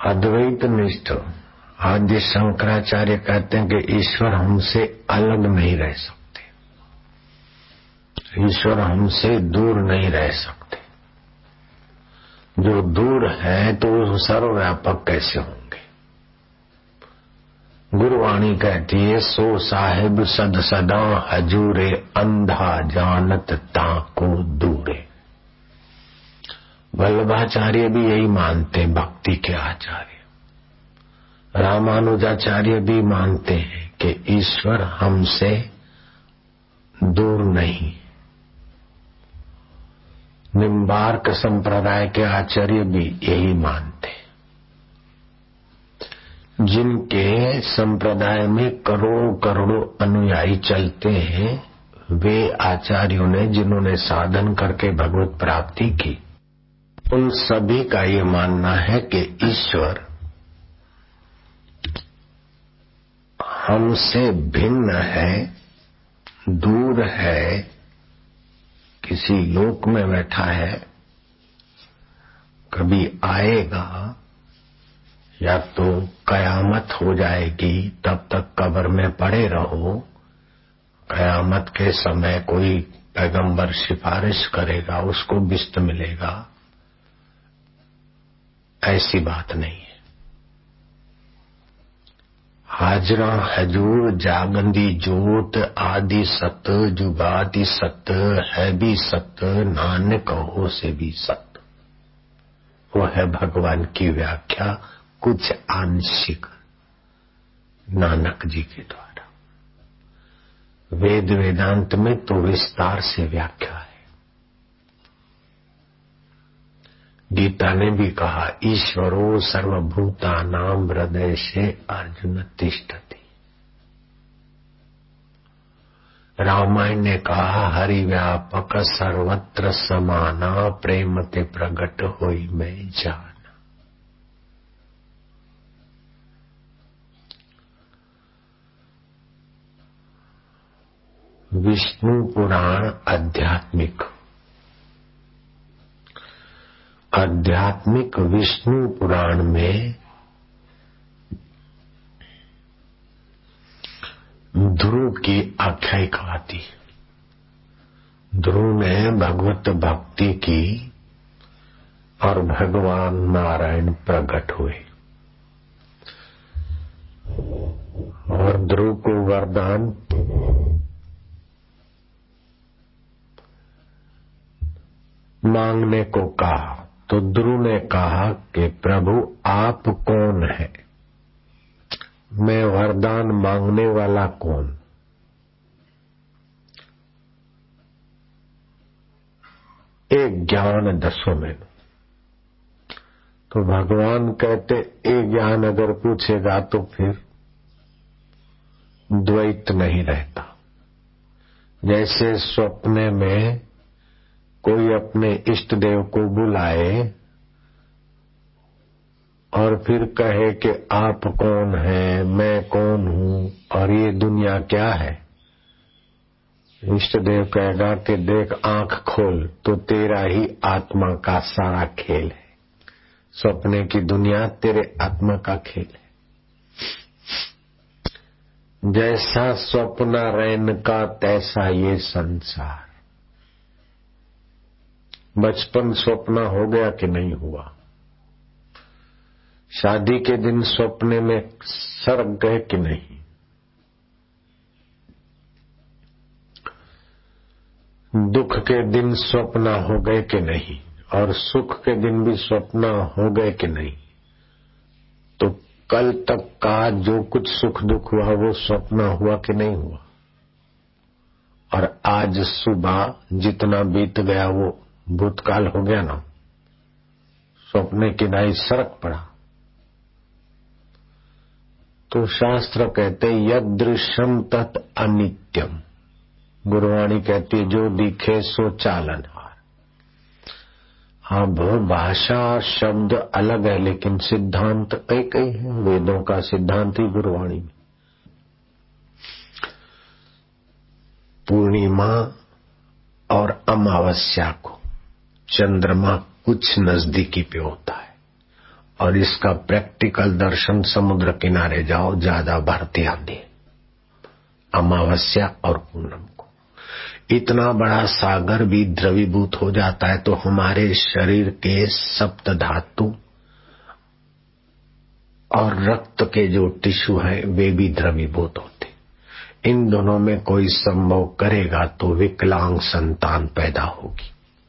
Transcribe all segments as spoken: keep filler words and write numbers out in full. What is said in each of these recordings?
अद्वैत निष्ठ आदि शंकराचार्य कहते हैं कि ईश्वर हमसे अलग नहीं रह सकते, ईश्वर हमसे दूर नहीं रह सकते। जो दूर है तो सर्वव्यापक कैसे होंगे? गुरुवाणी कहती है, सो साहिब सद सदा हजूरे, अंधा जानत ताको दूरे। वल्लभाचार्य भी यही मानते, भक्ति के आचार्य रामानुजाचार्य भी मानते हैं कि ईश्वर हमसे दूर नहीं। निम्बार्क संप्रदाय के आचार्य भी यही मानते हैं। जिनके संप्रदाय में करोड़ों करोड़ों अनुयायी चलते हैं, वे आचार्यों ने जिन्होंने साधन करके भगवत प्राप्ति की, उन सभी का ये मानना है कि ईश्वर हमसे भिन्न है, दूर है, किसी लोक में बैठा है, कभी आएगा या तो कयामत हो जाएगी, तब तक कब्र में पड़े रहो। कयामत के समय कोई पैगंबर सिफारिश करेगा, उसको बिस्त मिलेगा। ऐसी बात नहीं है। हाजरा हजूर जागंदी जोत आदि सत जुगादि सत है भी सत, नानक हो से भी सत। वो है भगवान की व्याख्या कुछ आंशिक नानक जी के द्वारा। वेद वेदांत में तो विस्तार से व्याख्या है। गीता ने भी कहा, ईश्वरो सर्वभूतानां हृदय से अर्जुन तिष्ठति। रामायण ने कहा, हरि व्यापक सर्वत्र समाना, प्रेम ते प्रगट होई मैं जाना। विष्णु पुराण आध्यात्मिक आध्यात्मिक विष्णु पुराण में ध्रुव की आख्यायिका आती। ध्रुव ने भगवत भक्ति की और भगवान नारायण प्रकट हुए और ध्रुव को वरदान मांगने को कहा, तो ध्रुव ने कहा कि प्रभु आप कौन है, मैं वरदान मांगने वाला कौन? एक ज्ञान दसों में। तो भगवान कहते, एक ज्ञान अगर पूछेगा तो फिर द्वैत नहीं रहता। जैसे स्वप्ने में कोई अपने इष्ट देव को बुलाए और फिर कहे कि आप कौन हैं, मैं कौन हूं और ये दुनिया क्या है। इष्ट देव कहेगा कि देख आंख खोल तो तेरा ही आत्मा का सारा खेल है। सपने की दुनिया तेरे आत्मा का खेल है। जैसा स्वप्न रैन का तैसा ये संसार। बचपन स्वप्न हो गया कि नहीं हुआ? शादी के दिन स्वप्ने में सरक गए कि नहीं? दुख के दिन स्वप्न हो गए कि नहीं? और सुख के दिन भी स्वप्न हो गए कि नहीं? तो कल तक का जो कुछ सुख दुख हुआ वो स्वप्न हुआ कि नहीं हुआ? और आज सुबह जितना बीत गया वो भूतकाल हो गया ना? स्वप्ने की नाई सरक पड़ा। तो शास्त्र कहते यदृश्यम तत् अनित्यम। गुरुवाणी कहती है जो दिखे सो चालनहार। अब भाषा शब्द अलग है लेकिन सिद्धांत कई कई है। वेदों का सिद्धांत ही गुरुवाणी में। पूर्णिमा और अमावस्या को चंद्रमा कुछ नजदीकी पे होता है और इसका प्रैक्टिकल दर्शन समुद्र किनारे जाओ, ज्यादा भरती आंधी, अमावस्या और पूनम को इतना बड़ा सागर भी द्रवीभूत हो जाता है तो हमारे शरीर के सप्त धातु और रक्त के जो टिश्यू है वे भी द्रवीभूत होते। इन दोनों में कोई संभव करेगा तो विकलांग संतान पैदा होगी।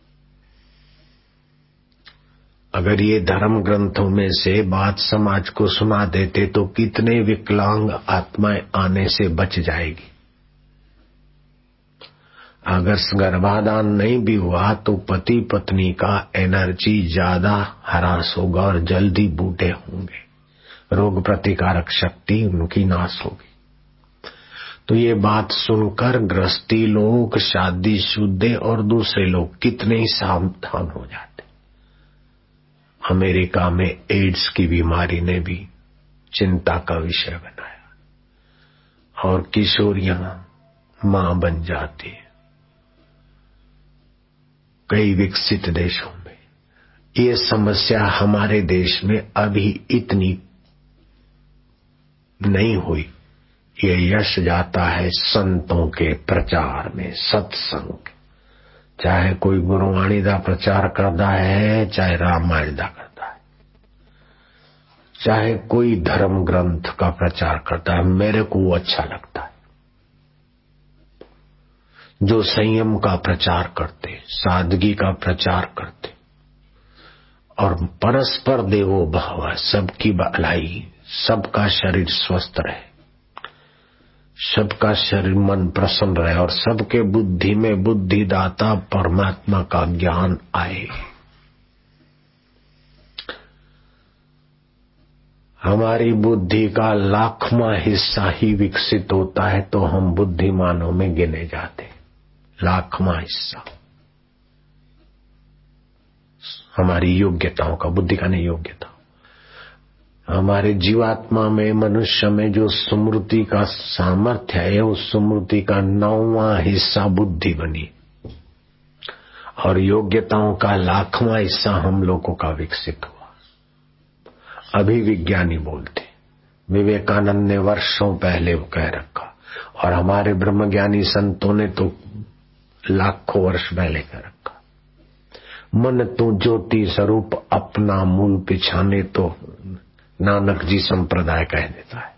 अगर ये धर्म ग्रंथों में से बात समाज को सुना देते तो कितने विकलांग आत्माएं आने से बच जाएगी। अगर गर्भाधान नहीं भी हुआ तो पति पत्नी का एनर्जी ज्यादा हरास होगा और जल्दी बूढ़े होंगे, रोग प्रतिकारक शक्ति उनकी नाश होगी। तो ये बात सुनकर गृहस्थी लोग, शादीशुदा और दूसरे लोग कितने ही सावधान हो जाते। अमेरिका में एड्स की बीमारी ने भी चिंता का विषय बनाया और किशोरियां मां बन जाती है। कई विकसित देशों में ये समस्या हमारे देश में अभी इतनी नहीं हुई। ये यश जाता है संतों के प्रचार में, सत्संग, चाहे कोई गुरुवाणी दा प्रचार करता है, चाहे रामायण दा करता है, चाहे कोई धर्म ग्रंथ का प्रचार करता है, मेरे को वो अच्छा लगता है। जो संयम का प्रचार करते, सादगी का प्रचार करते और परस्पर देवो भव, सबकी भलाई, सबका शरीर स्वस्थ रहे, सबका शरीर मन प्रसन्न रहे और सबके बुद्धि में बुद्धिदाता परमात्मा का ज्ञान आए। हमारी बुद्धि का लाखवां हिस्सा ही विकसित होता है तो हम बुद्धिमानों में गिने जाते। लाखवां हिस्सा हमारी योग्यताओं का, बुद्धि का नहीं, योग्यता। हमारे जीवात्मा में, मनुष्य में जो स्मृति का सामर्थ्य है, उस स्मृति का नौवां हिस्सा बुद्धि बनी और योग्यताओं का लाखवां हिस्सा हम लोगों का विकसित हुआ। अभी विज्ञानी बोलते, विवेकानंद ने वर्षों पहले वो कह रखा और हमारे ब्रह्मज्ञानी संतों ने तो लाखों वर्ष पहले कह रखा, मन तू ज्योति स्वरूप अपना मूल पिछाने। तो नानक जी संप्रदाय कह देता है,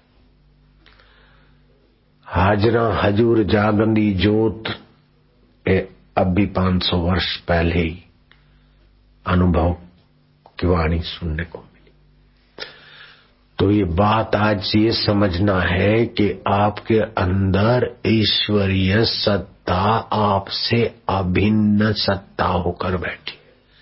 हाजरा हजूर जागंदी जोत। ए अब भी पांच सौ वर्ष पहले ही अनुभव की वाणी सुनने को मिली। तो ये बात आज ये समझना है कि आपके अंदर ईश्वरीय सत्ता आपसे अभिन्न सत्ता होकर बैठी।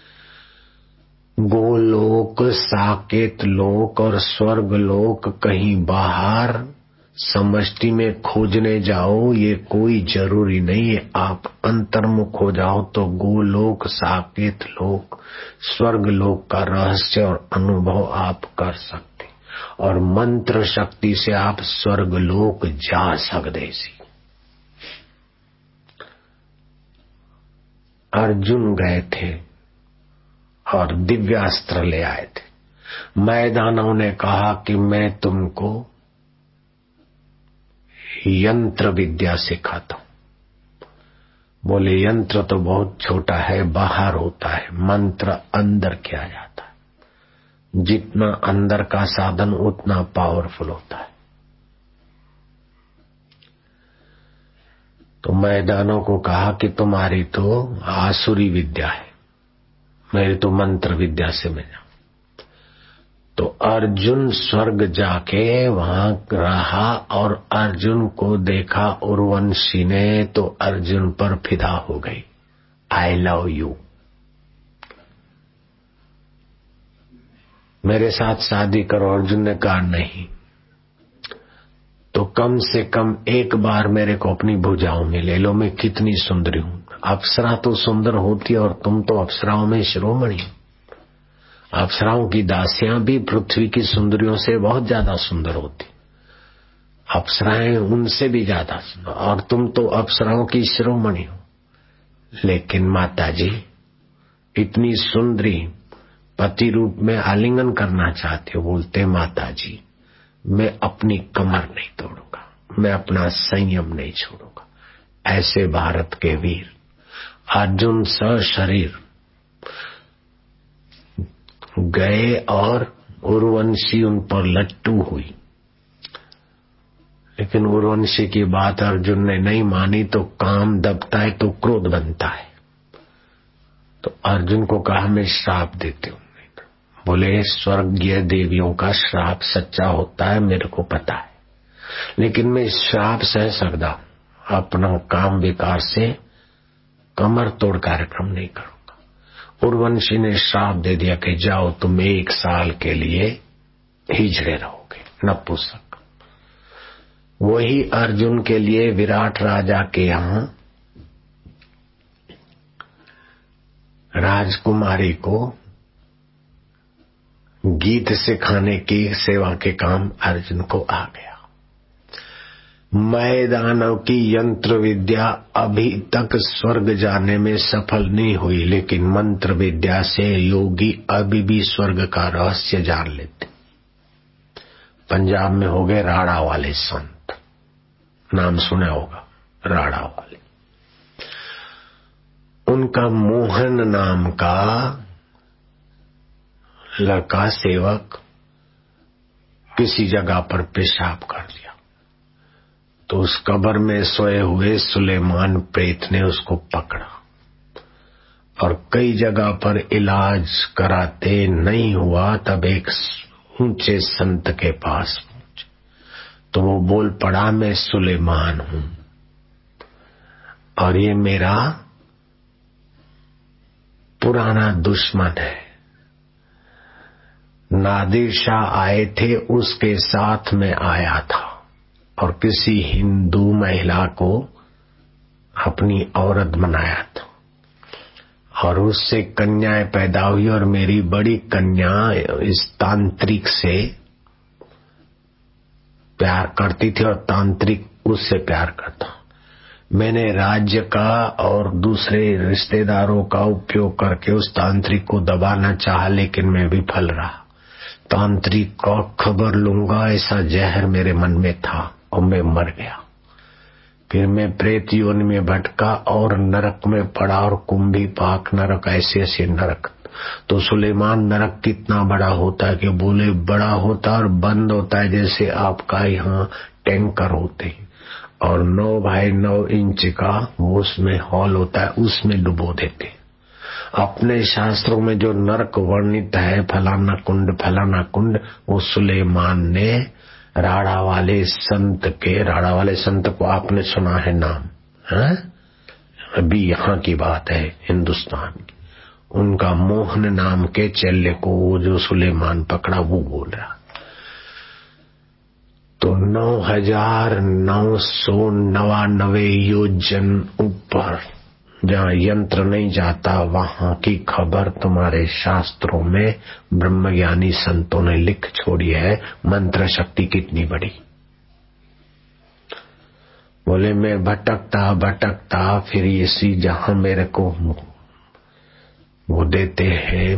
गोलोक, साकेत लोक और स्वर्ग लोक कहीं बाहर समष्टि में खोजने जाओ, ये कोई जरूरी नहीं है। आप अंतर्मुख हो जाओ तो गोलोक, साकेत लोक, स्वर्ग लोक का रहस्य और अनुभव आप कर सकते और मंत्र शक्ति से आप स्वर्ग लोक जा सकते। सी अर्जुन गए थे और दिव्यास्त्र ले आए थे। मैदानों ने कहा कि मैं तुमको यंत्र विद्या सिखाता हूं। बोले यंत्र तो बहुत छोटा है, बाहर होता है, मंत्र अंदर किया जाता है। जितना अंदर का साधन उतना पावरफुल होता है। तो मैदानों को कहा कि तुम्हारी तो आसुरी विद्या है, मेरी तो मंत्र विद्या से मैं जाऊं। तो अर्जुन स्वर्ग जाके वहां रहा और अर्जुन को देखा उर्वशी ने तो अर्जुन पर फिदा हो गई, आई लव यू, मेरे साथ शादी करो। अर्जुन ने कहा नहीं, तो कम से कम एक बार मेरे को अपनी भुजाओं में ले लो, मैं कितनी सुंदरी हूं। अप्सरा तो सुंदर होती है और तुम तो अप्सराओं में शिरोमणि हो। अप्सराओं की दासियां भी पृथ्वी की सुंदरियों से बहुत ज्यादा सुंदर होती, अप्सराएं उनसे भी ज्यादा सुंदर, और तुम तो अप्सराओं की शिरोमणि हो। लेकिन माताजी इतनी सुंदरी पति रूप में आलिंगन करना चाहते हो, बोलते माता जी मैं अपनी कमर नहीं तोड़ूंगा, मैं अपना संयम नहीं छोड़ूंगा। ऐसे भारत के वीर अर्जुन सशरीर गए और उर्वशी उन पर लट्टू हुई, लेकिन उर्वशी की बात अर्जुन ने नहीं मानी तो काम दबता है तो क्रोध बनता है। तो अर्जुन को कहा मैं श्राप देती हूं। बोले स्वर्गीय देवियों का श्राप सच्चा होता है मेरे को पता है, लेकिन मैं श्राप सह सकता, अपना काम विकार से कमर तोड़ कार्यक्रम नहीं करूंगा। उर्वशी ने श्राप दे दिया कि जाओ तुम एक साल के लिए हिजड़े रहोगे, नपुंसक। वही अर्जुन के लिए विराट राजा के यहां राजकुमारी को गीत सिखाने की सेवा के काम अर्जुन को आ गया। मैदानव की यंत्र विद्या अभी तक स्वर्ग जाने में सफल नहीं हुई, लेकिन मंत्र विद्या से योगी अभी भी स्वर्ग का रहस्य जान लेते। पंजाब में हो गए राड़ा वाले संत, नाम सुना होगा राड़ा वाले। उनका मोहन नाम का लड़का सेवक किसी जगह पर पेशाब कर दिया, तो उस कब्र में सोए हुए सुलेमान प्रेत ने उसको पकड़ा और कई जगह पर इलाज कराते नहीं हुआ। तब एक ऊंचे संत के पास पहुंचे तो वो बोल पड़ा मैं सुलेमान हूं और ये मेरा पुराना दुश्मन है। नादिर शाह आए थे, उसके साथ में आया था और किसी हिंदू महिला को अपनी औरत बनाया था और उससे कन्याएं पैदा हुई और मेरी बड़ी कन्या इस तांत्रिक से प्यार करती थी और तांत्रिक उससे प्यार करता। मैंने राज्य का और दूसरे रिश्तेदारों का उपयोग करके उस तांत्रिक को दबाना चाहा, लेकिन मैं विफल रहा। तांत्रिक का खबर लूंगा ऐसा जहर मेरे मन में था और मैं मर गया। फिर मैं प्रेत योनि में भटका और नरक में पड़ा और कुंभी पाक नरक, ऐसे ऐसे नरक। तो सुलेमान नरक कितना बड़ा होता है कि बोले बड़ा होता और बंद होता है जैसे आपका यहाँ टैंकर होते हैं, और नौ बाय नौ इंच का वो उसमें हॉल होता है, उसमें डुबो देते। अपने शास्त्रों में जो नरक वर्णित है फलाना कुंड फलाना कुंड, वो सुलेमान ने राड़ा वाले संत के, राड़ा वाले संत को आपने सुना है नाम है? अभी यहाँ की बात है हिंदुस्तान की। उनका मोहन नाम के चेले को वो जो सुलेमान पकड़ा वो बोल रहा। तो नौ हजार नौ सौ नवानवे योजन ऊपर जहाँ यंत्र नहीं जाता वहां की खबर तुम्हारे शास्त्रों में ब्रह्मज्ञानी संतों ने लिख छोड़ी है। मंत्र शक्ति कितनी बड़ी। बोले मैं भटकता भटकता फिर इसी जहां मेरे को वो देते हैं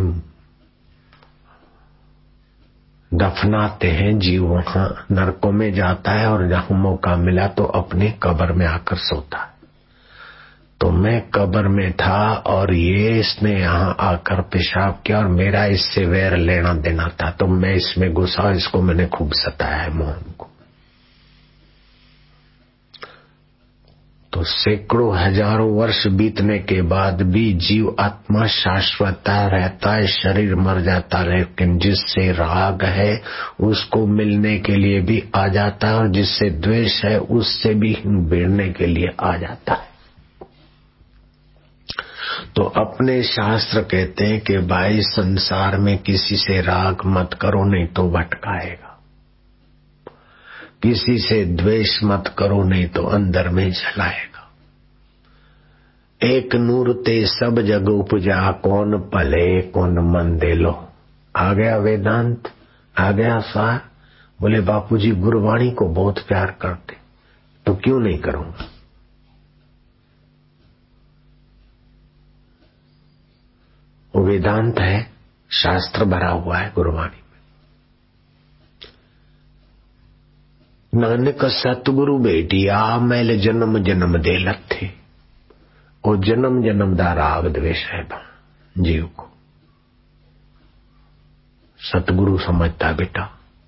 दफनाते हैं जीव, वहां नरकों में जाता है और जहां मौका मिला तो अपने कब्र में आकर सोता है। तो मैं कब्र में था और ये इसने यहाँ आकर पेशाब किया और मेरा इससे वैर लेना देना था, तो मैं इसमें घुसा, इसको मैंने खूब सताया है मोहन को। तो सैकड़ों हजारों वर्ष बीतने के बाद भी जीव आत्मा शाश्वत रहता है, शरीर मर जाता, लेकिन जिससे राग है उसको मिलने के लिए भी आ जाता है और जिससे द्वेष है उससे भी भिड़ने के लिए आ जाता है। तो अपने शास्त्र कहते हैं कि भाई संसार में किसी से राग मत करो नहीं तो भटकाएगा, किसी से द्वेष मत करो नहीं तो अंदर में जलाएगा। एक नूर ते सब जग उपजा, कौन पले कौन मन दे लो। आ गया वेदांत, आ गया सार। बोले बापूजी गुरुवाणी को बहुत प्यार करते, तो क्यों नहीं करूंगा। वो वेदांत है, शास्त्र भरा हुआ है गुरुवाणी में। नानक सतगुरु बेटिया मैल जन्म जन्म दे लथे, वो जन्म जन्म दा राग द्वेष है जीव को। सतगुरु समझता बेटा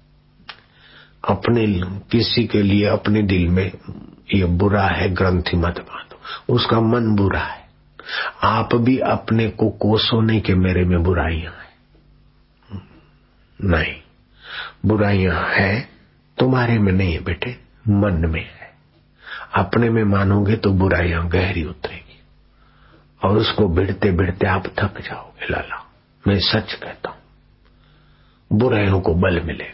अपने किसी के लिए अपने दिल में ये बुरा है ग्रंथि मत बांधो, उसका मन बुरा है। आप भी अपने को कोसो नहीं कि मेरे में बुराइयां हैं, नहीं, बुराइयां है तुम्हारे में नहीं है बेटे, मन में है। अपने में मानोगे तो बुराइयां गहरी उतरेगी और उसको भिड़ते भिड़ते आप थक जाओगे। लाला मैं सच कहता हूं, बुराइयों को बल मिलेगा।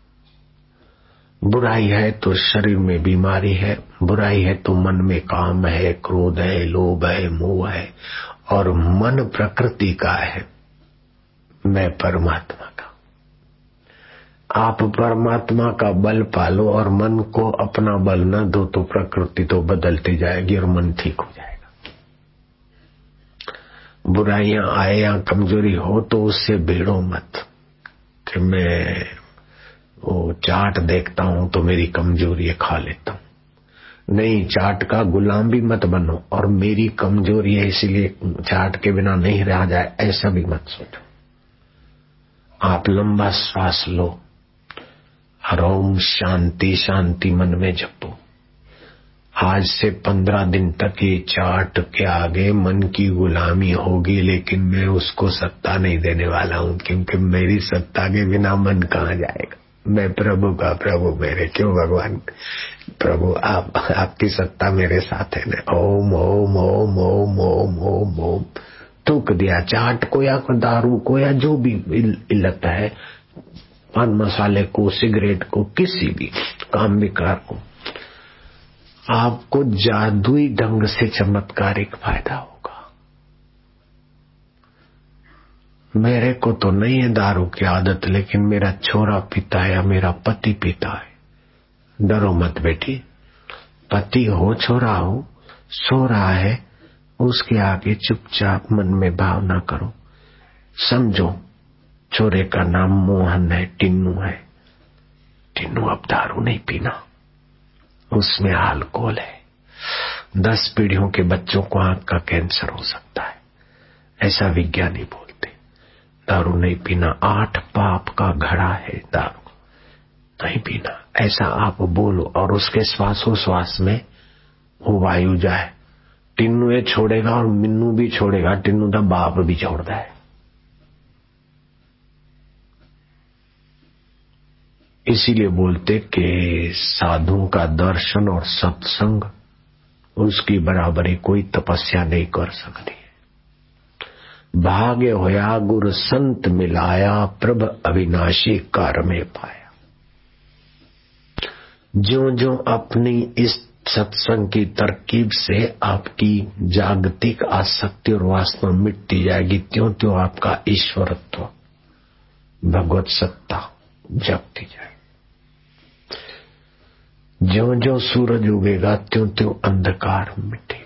बुराई है तो शरीर में बीमारी है, बुराई है तो मन में काम है, क्रोध है, लोभ है, मोह है, और मन प्रकृति का है, मैं परमात्मा का। आप परमात्मा का बल पालो और मन को अपना बल न दो तो प्रकृति तो बदलती जाएगी और मन ठीक हो जाएगा। बुराइयां आए या कमजोरी हो तो उससे भिड़ो मत कि मैं वो चाट देखता हूं तो मेरी कमजोरी है खा लेता हूं। नहीं, चाट का गुलाम भी मत बनो और मेरी कमजोरी है इसलिए चाट के बिना नहीं रहा जाए, ऐसा भी मत सोचो। आप लंबा श्वास लो और ओम शांति शांति मन में जपो। आज से पंद्रह दिन तक ये चाट के आगे मन की गुलामी होगी, लेकिन मैं उसको सत्ता नहीं देने वाला हूं, क्योंकि मेरी सत्ता के बिना मन कहाँ जाएगा। मैं प्रभु का प्रभु मेरे, क्यों भगवान प्रभु आप, आपकी सत्ता मेरे साथ है ना। ओम ओम ओम ओम ओम ओम ओम। थूक दिया चाट को या दारू को या जो भी इल्लत है, पान मसाले को, सिगरेट को, किसी भी काम विकार को, आपको जादुई ढंग से चमत्कारिक फायदा होगा। मेरे को तो नहीं है दारू की आदत, लेकिन मेरा छोरा पीता है या मेरा पति पीता है। डरो मत बेटी, पति हो छोरा हो, सो रहा है, उसके आगे चुपचाप मन में भावना करो, समझो छोरे का नाम मोहन है, टिन्नू है। टिन्नू अब दारू नहीं पीना, उसमें अल्कोहल है। दस पीढ़ियों के बच्चों को आंख का कैंसर हो सकता है, ऐसा विज्ञानी बोलते। दारू नहीं पीना आठ पाप का घड़ा है, दारू नहीं पीना, ऐसा आप बोलो और उसके श्वासोश्वास में वो वायु जाए। टिन्नू ये छोड़ेगा और मिन्नू भी छोड़ेगा, टिन्नू दा बाप भी छोड़ता है। इसीलिए बोलते कि साधु का दर्शन और सत्संग उसकी बराबरी कोई तपस्या नहीं कर सकती। भाग्य होया गुरु संत मिलाया, प्रभ अविनाशी कार में पाया। जो जो अपनी इस सत्संग की तरकीब से आपकी जागतिक आसक्ति और वासना मिटती जाएगी, त्यों त्यों आपका ईश्वरत्व, भगवत सत्ता जगती जाएगी। ज्यों ज्यों सूरज उगेगा त्यों त्यों अंधकार मिटेगा।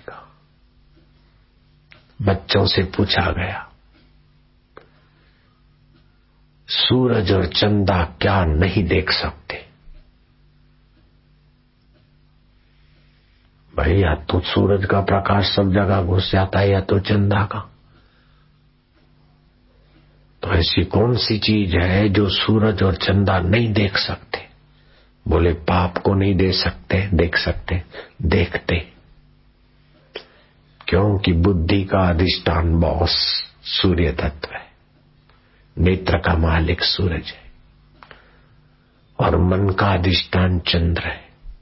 बच्चों से पूछा गया, सूरज और चंदा क्या नहीं देख सकते? भाई या तो सूरज का प्रकाश सब जगह घुस जाता है या तो चंदा का। तो ऐसी कौन सी चीज है जो सूरज और चंदा नहीं देख सकते? बोले पाप को नहीं दे सकते, देख सकते, देखते। क्योंकि बुद्धि का अधिष्ठान बॉस सूर्य तत्व है, नेत्र का मालिक सूरज है और मन का अधिष्ठान चंद्र है।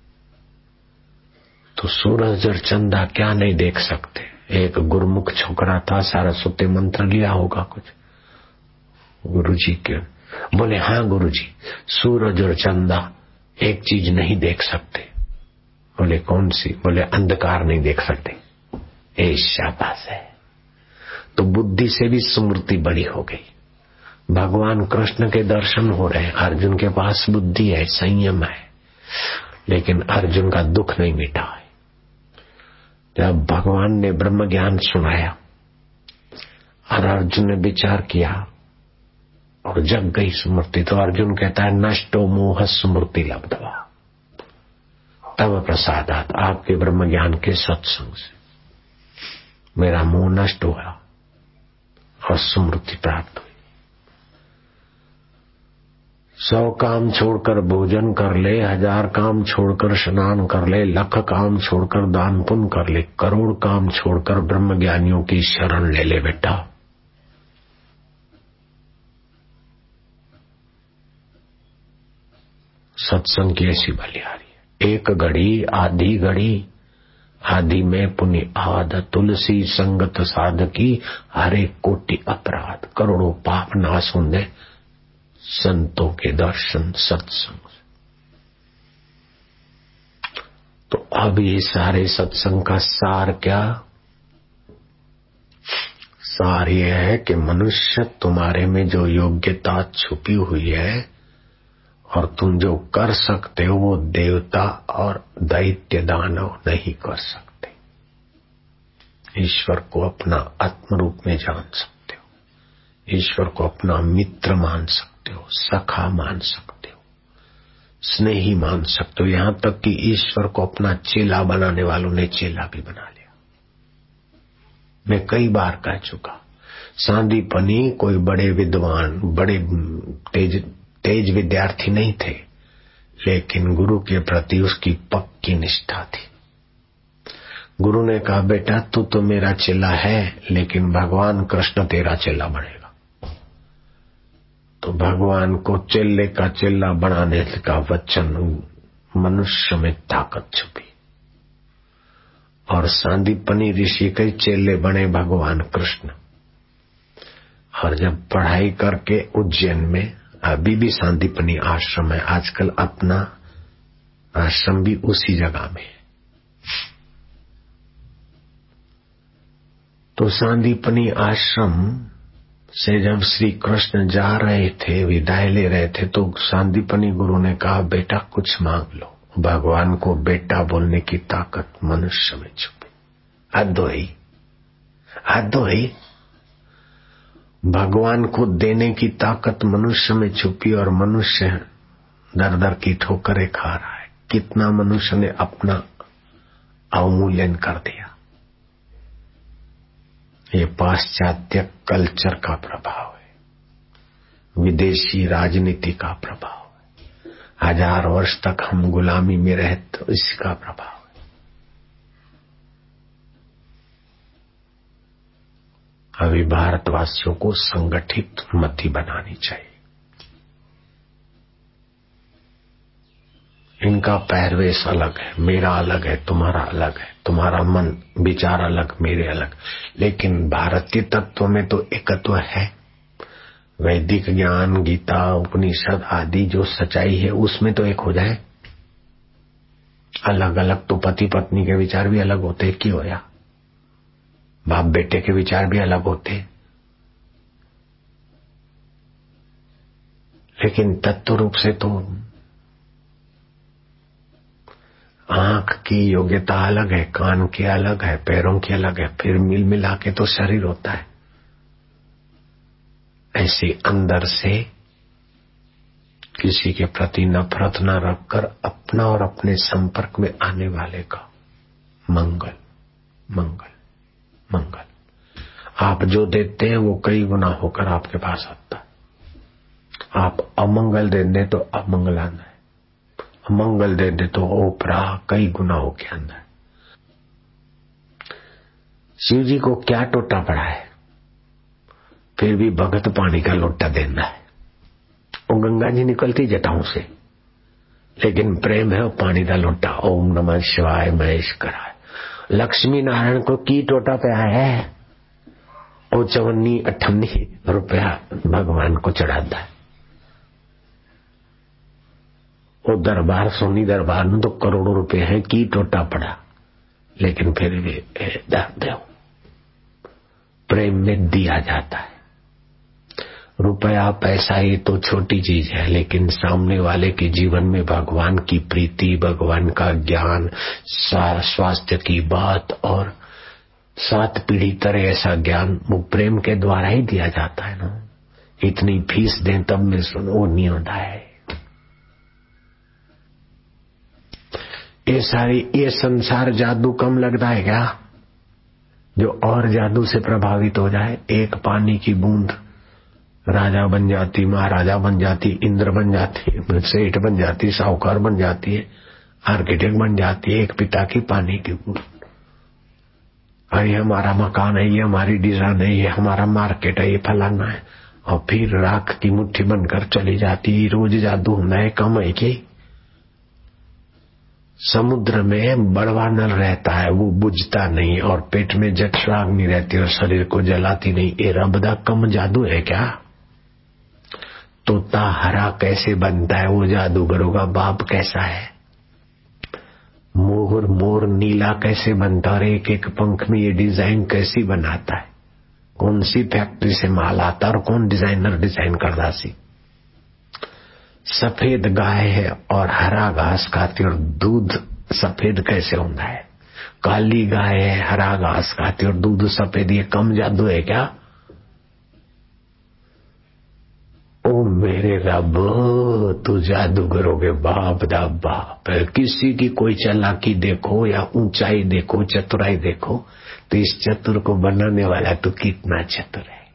तो सूरज और चंदा क्या नहीं देख सकते? एक गुरुमुख छोकरा था, सरस्वती मंत्र लिया होगा कुछ गुरुजी के। बोले हाँ गुरुजी, सूरज और चंदा एक चीज नहीं देख सकते। बोले कौन सी? बोले अंधकार नहीं देख सकते। ए शाबाश है। तो बुद्धि से भी स्मृति बड़ी हो गई। भगवान कृष्ण के दर्शन हो रहे हैं, अर्जुन के पास बुद्धि है, संयम है, लेकिन अर्जुन का दुख नहीं मिटा है। जब भगवान ने ब्रह्म ज्ञान सुनाया और अर्जुन ने विचार किया और जग गई स्मृति। तो अर्जुन कहता है नष्टो मोह स्मृति लब्धवा तब प्रसादात, आपके ब्रह्म ज्ञान के सत्संग से मेरा मोह नष्ट हुआ और स्मृति प्राप्त हुई। सौ काम छोड़कर भोजन कर ले, हजार काम छोड़कर स्नान कर ले, लख काम छोड़कर दान पुण्य कर ले, करोड़ काम छोड़कर ब्रह्म ज्ञानियों की शरण ले ले बेटा। सत्संग की ऐसी बलिहारी है। एक घड़ी आधी घड़ी, आदि में पुण्य आद, तुलसी संगत साधकी हरे कोटि अपराध, करोड़ों पाप नाश होंगे संतों के दर्शन सत्संग। तो अब ये सारे सत्संग का सार क्या? सार ये है कि मनुष्य तुम्हारे में जो योग्यता छुपी हुई है और तुम जो कर सकते हो वो देवता और दैत्य दानव नहीं कर सकते। ईश्वर को अपना आत्म रूप में जान सकते हो, ईश्वर को अपना मित्र मान सकते हो, सखा मान सकते हो, स्नेही मान सकते हो। यहां तक कि ईश्वर को अपना चेला बनाने वालों ने चेला भी बना लिया। मैं कई बार कह चुका, सांदीपनी कोई बड़े विद्वान, बड़े तेज तेज विद्यार्थी नहीं थे, लेकिन गुरु के प्रति उसकी पक्की निष्ठा थी। गुरु ने कहा बेटा तू तो मेरा चेला है, लेकिन भगवान कृष्ण तेरा चेला बनेगा। तो भगवान को चेले का चेला बनाने का वचन मनुष्य में ताकत छुपी और सांदीपनी ऋषि के चेले बने भगवान कृष्ण। और जब पढ़ाई करके उज्जैन में, अभी भी सांदीपनी आश्रम है, आजकल अपना आश्रम भी उसी जगह में है। तो सांदीपनी आश्रम से जब श्री कृष्ण जा रहे थे, विदाई ले रहे थे, तो सांदीपनी गुरु ने कहा बेटा कुछ मांग लो। भगवान को बेटा बोलने की ताकत मनुष्य में छुपी। अद्वैत अद्वैत भगवान को देने की ताकत मनुष्य में छुपी और मनुष्य दर दर की ठोकरें खा रहा है। कितना मनुष्य ने अपना अवमूल्यन कर दिया। ये पाश्चात्य कल्चर का प्रभाव है, विदेशी राजनीति का प्रभाव है। हजार वर्ष तक हम गुलामी में रहे तो इसका प्रभाव है। अभी भारतवासियों को संगठित मति बनानी चाहिए। इनका पहरवेश अलग है, मेरा अलग है, तुम्हारा अलग है, तुम्हारा मन विचार अलग, मेरे अलग, लेकिन भारतीय तत्व में तो एकत्व है। वैदिक ज्ञान, गीता, उपनिषद आदि जो सच्चाई है उसमें तो एक हो जाए। अलग अलग तो पति पत्नी के विचार भी अलग होते, क्यों होया? बाप बेटे के विचार भी अलग होते, लेकिन तत्व रूप से तो आंख की योग्यता अलग है, कान की अलग है, पैरों की अलग है, फिर मिल मिला के तो शरीर होता है। ऐसे अंदर से किसी के प्रति नफरत न रखकर अपना और अपने संपर्क में आने वाले का मंगल मंगल मंगल। आप जो देते हैं वो कई गुना होकर आपके पास आता है। आप अमंगल दे दे तो अमंगल आना है, अमंगल दे दे तो ओपरा कई गुना होके आना है। शिव जी को क्या टोटा पड़ा है, फिर भी भगत पानी का लोटा देना है। वो गंगा जी निकलती जटाओं से, लेकिन प्रेम है वो पानी का लोटा। ओम नमः शिवाय महेश कराए। लक्ष्मी नारायण को की टोटा पे आया है, वो चवन्नी अठन्नी रुपया भगवान को चढ़ाता है। वो दरबार, सोनी दरबार में तो करोड़ों रुपए है, की टोटा पड़ा, लेकिन फिर भी दे प्रेम में दिया जाता है। रुपया पैसा ये तो छोटी चीज है, लेकिन सामने वाले के जीवन में भगवान की प्रीति, भगवान का ज्ञान, स्वास्थ्य की बात और सात पीढ़ी तरह ऐसा ज्ञान वो प्रेम के द्वारा ही दिया जाता है ना। इतनी फीस दें तब मैं सुन, वो नहीं होता है। ये सारी ये संसार जादू कम लगता है क्या? जो और जादू से प्रभावित हो जाए, एक पानी की बूंद राजा बन जाती, महाराजा बन जाती, इंद्र बन जाती, सेठ बन जाती, साहूकार बन जाती है, आर्किटेक्ट बन जाती है, एक पिता की पानी की बूंद। और ये हमारा मकान है, ये हमारी डिजाइन है, ये हमारा मार्केट है, ये फलाना है, और फिर राख की मुट्ठी बनकर चली जाती। रोज जादू होना है, कम है कि समुद्र में बड़वा नल रहता है, वो बुझता नहीं, और पेट में जठराग्नि रहती और शरीर को जलाती नहीं। ये रब दा कम जादू है क्या? तोता हरा कैसे बनता है, वो जादूगरों का बाप कैसा है? मोर मोर नीला कैसे बनता, और एक एक पंख में ये डिजाइन कैसी बनाता है? कौन सी फैक्ट्री से माल आता और कौन डिजाइनर डिजाइन करता सी? सफेद गाय है और हरा घास खाती और दूध सफेद कैसे होता है? काली गाय है, हरा घास खाती और दूध सफेद, ये कम जादू है क्या? ओ मेरे रब, तू जादूगरों के बाप दा बाप है। किसी की कोई चालाकी देखो या ऊंचाई देखो, चतुराई देखो, तो इस चतुर को बनाने वाला तू कितना चतुर है,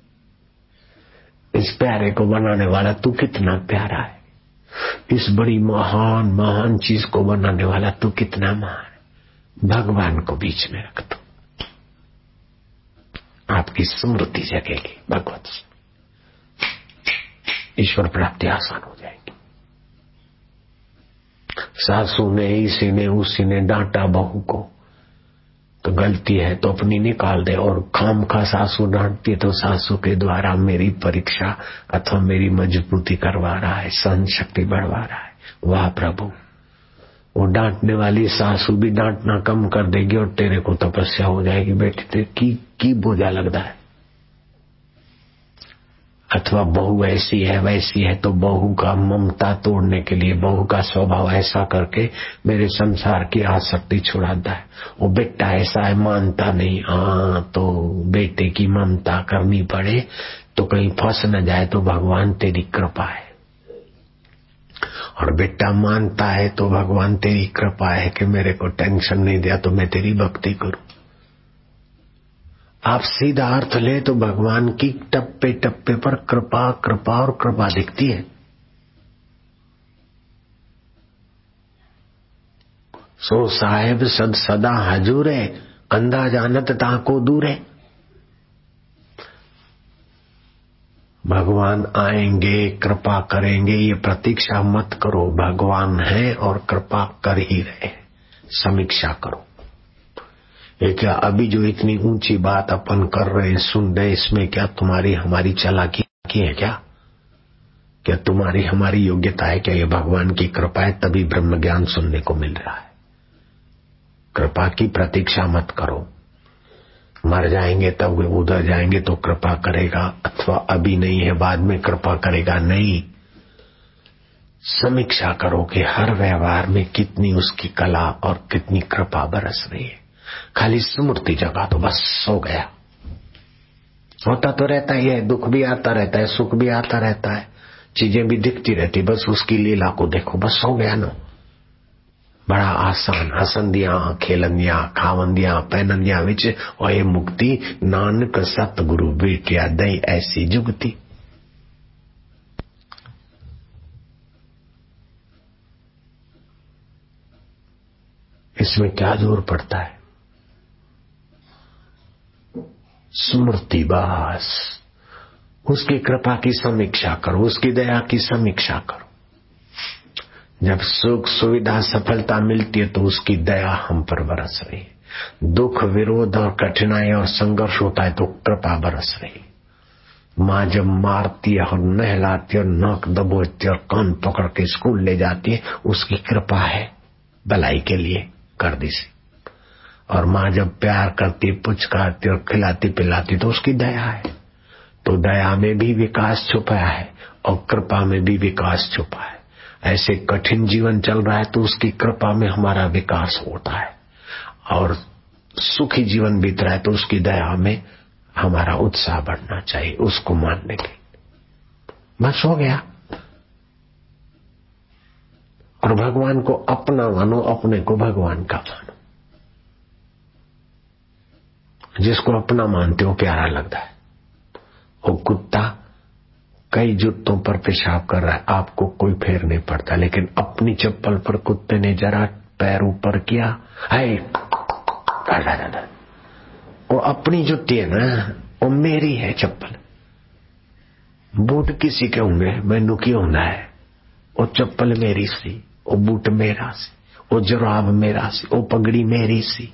इस प्यारे को बनाने वाला तू कितना प्यारा है, इस बड़ी महान महान चीज को बनाने वाला तू कितना महान है। भगवान को बीच में रख दो, आपकी स्मृति जगेगी, भगवत ईश्वर प्राप्ति आसान हो जाएगी। सासू ने इसी ने उसी ने डांटा बहू को, तो गलती है तो अपनी निकाल दे, और खाम खा सासू डांटती है तो सासू के द्वारा मेरी परीक्षा अथवा मेरी मजबूती करवा रहा है, सहन शक्ति बढ़वा रहा है। वाह प्रभु, वो डांटने वाली सासू भी डांटना कम कर देगी और तेरे को तपस्या हो जाएगी, बेटी तेरे की की बोझा लगता है। अथवा बहू ऐसी है वैसी है, तो बहू का ममता तोड़ने के लिए बहू का स्वभाव ऐसा करके मेरे संसार की आसक्ति छुड़ाता है। वो बेटा ऐसा है, मानता नहीं, हाँ तो बेटे की ममता करनी पड़े तो कहीं फंस न जाए, तो भगवान तेरी कृपा है। और बेटा मानता है तो भगवान तेरी कृपा है कि मेरे को टेंशन नहीं दिया तो मैं तेरी भक्ति करूं। आप सीधा अर्थ ले तो भगवान की टप्पे टप्पे पर कृपा कृपा और कृपा दिखती है। सो साहेब सद सदा हजूर है, अंधा जानत ताको दूर है। भगवान आएंगे, कृपा करेंगे, ये प्रतीक्षा मत करो। भगवान है और कृपा कर ही रहे, समीक्षा करो। ये क्या अभी जो इतनी ऊंची बात अपन कर रहे हैं, सुन रहे, इसमें क्या तुम्हारी हमारी चालाकी है क्या? क्या तुम्हारी हमारी योग्यता है क्या? ये भगवान की कृपा है, तभी ब्रह्म ज्ञान सुनने को मिल रहा है। कृपा की प्रतीक्षा मत करो, मर जाएंगे तब उधर जाएंगे तो कृपा करेगा, अथवा अभी नहीं है बाद में कृपा करेगा, नहीं। समीक्षा करो कि हर व्यवहार में कितनी उसकी कला और कितनी कृपा बरस रही है। खाली स्मृति जगा तो बस हो गया। होता तो रहता ही है, दुख भी आता रहता है, सुख भी आता रहता है, चीजें भी दिखती रहती, बस उसकी लीला को देखो, बस हो गया ना। बड़ा आसान, हसंदियां खेलंदियां खावंदियां पहनंदियां विच ओए मुक्ति, नानक सतगुरु बेटिया दई ऐसी जुगती। इसमें क्या जोर पड़ता है? स्मृति, बस उसकी कृपा की समीक्षा करो, उसकी दया की समीक्षा करो। जब सुख सुविधा सफलता मिलती है तो उसकी दया हम पर बरस रही है। दुख विरोध और कठिनाई और संघर्ष होता है तो कृपा बरस रही। माँ जब मारती है और नहलाती और नाक दबोचती और कान पकड़ के स्कूल ले जाती है, उसकी कृपा है भलाई के लिए कर दी सी। और माँ जब प्यार करती, पुचकारती और खिलाती पिलाती तो उसकी दया है। तो दया में भी विकास छुपा है और कृपा में भी विकास छुपा है। ऐसे कठिन जीवन चल रहा है तो उसकी कृपा में हमारा विकास होता है, और सुखी जीवन बीत रहा है तो उसकी दया में हमारा उत्साह बढ़ना चाहिए, उसको मानने के। बस हो गया। और भगवान को अपना मानो, अपने को भगवान का मानो। जिसको अपना मानते हो प्यारा लगता है। वो कुत्ता कई जूतों पर पेशाब कर रहा है, आपको कोई फेर नहीं पड़ता, लेकिन अपनी चप्पल पर कुत्ते ने जरा पैर ऊपर किया, है वो अपनी जूती है ना, वो मेरी है चप्पल। बूट किसी के होंगे, मैनू की होना है। वो चप्पल मेरी सी, वो बूट मेरा सी, वो जुराब मेरा सी, वो पगड़ी मेरी सी।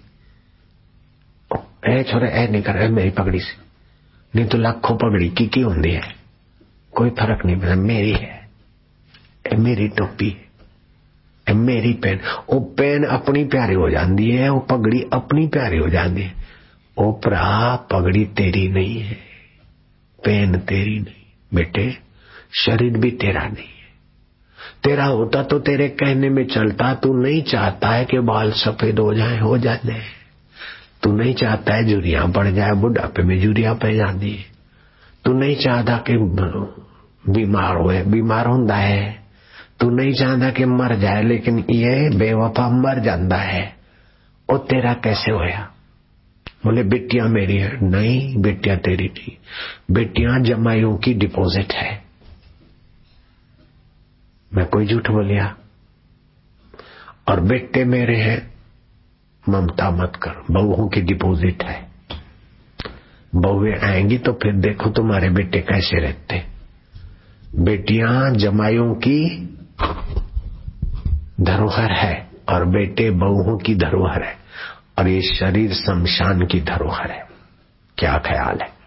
ए छोरे ए नहीं कर, मेरी पगड़ी सी, नहीं तो लाखों पगड़ी की की होंगी है, कोई फर्क नहीं पड़ता, मेरी है। ए मेरी टोपी है, ए मेरी पेन। वो पेन अपनी प्यारी हो जाती है, वो पगड़ी अपनी प्यारी हो जाती है। ओ भरा पगड़ी तेरी नहीं है, पेन तेरी नहीं बेटे, शरीर भी तेरा नहीं है। तेरा होता तो तेरे कहने में चलता। तू नहीं चाहता है कि बाल सफेद हो जाए, हो जाते हैं। तू नहीं चाहता है झुर्रियां पड़ जाए, बुढ़ापे में झुर्रियां पड़ जाती है। तू नहीं चाहता कि बीमार होए, बीमार होता है। तू नहीं चाहता कि मर जाए, लेकिन ये बेवफा मर जाता है। और तेरा कैसे होया? बोले बेटियां मेरी है। नहीं, बेटियां तेरी नहीं, बेटियां जमाइयों की डिपॉजिट है। मैं कोई झूठ बोलिया? और बेटे मेरे हैं, ममता मत कर, बहुओं की डिपॉजिट है। बहुएं आएंगी तो फिर देखो तुम्हारे बेटे कैसे रहते। बेटियां जमाइयों की धरोहर है और बेटे बहुओं की धरोहर है, और ये शरीर शमशान की धरोहर है। क्या ख्याल है?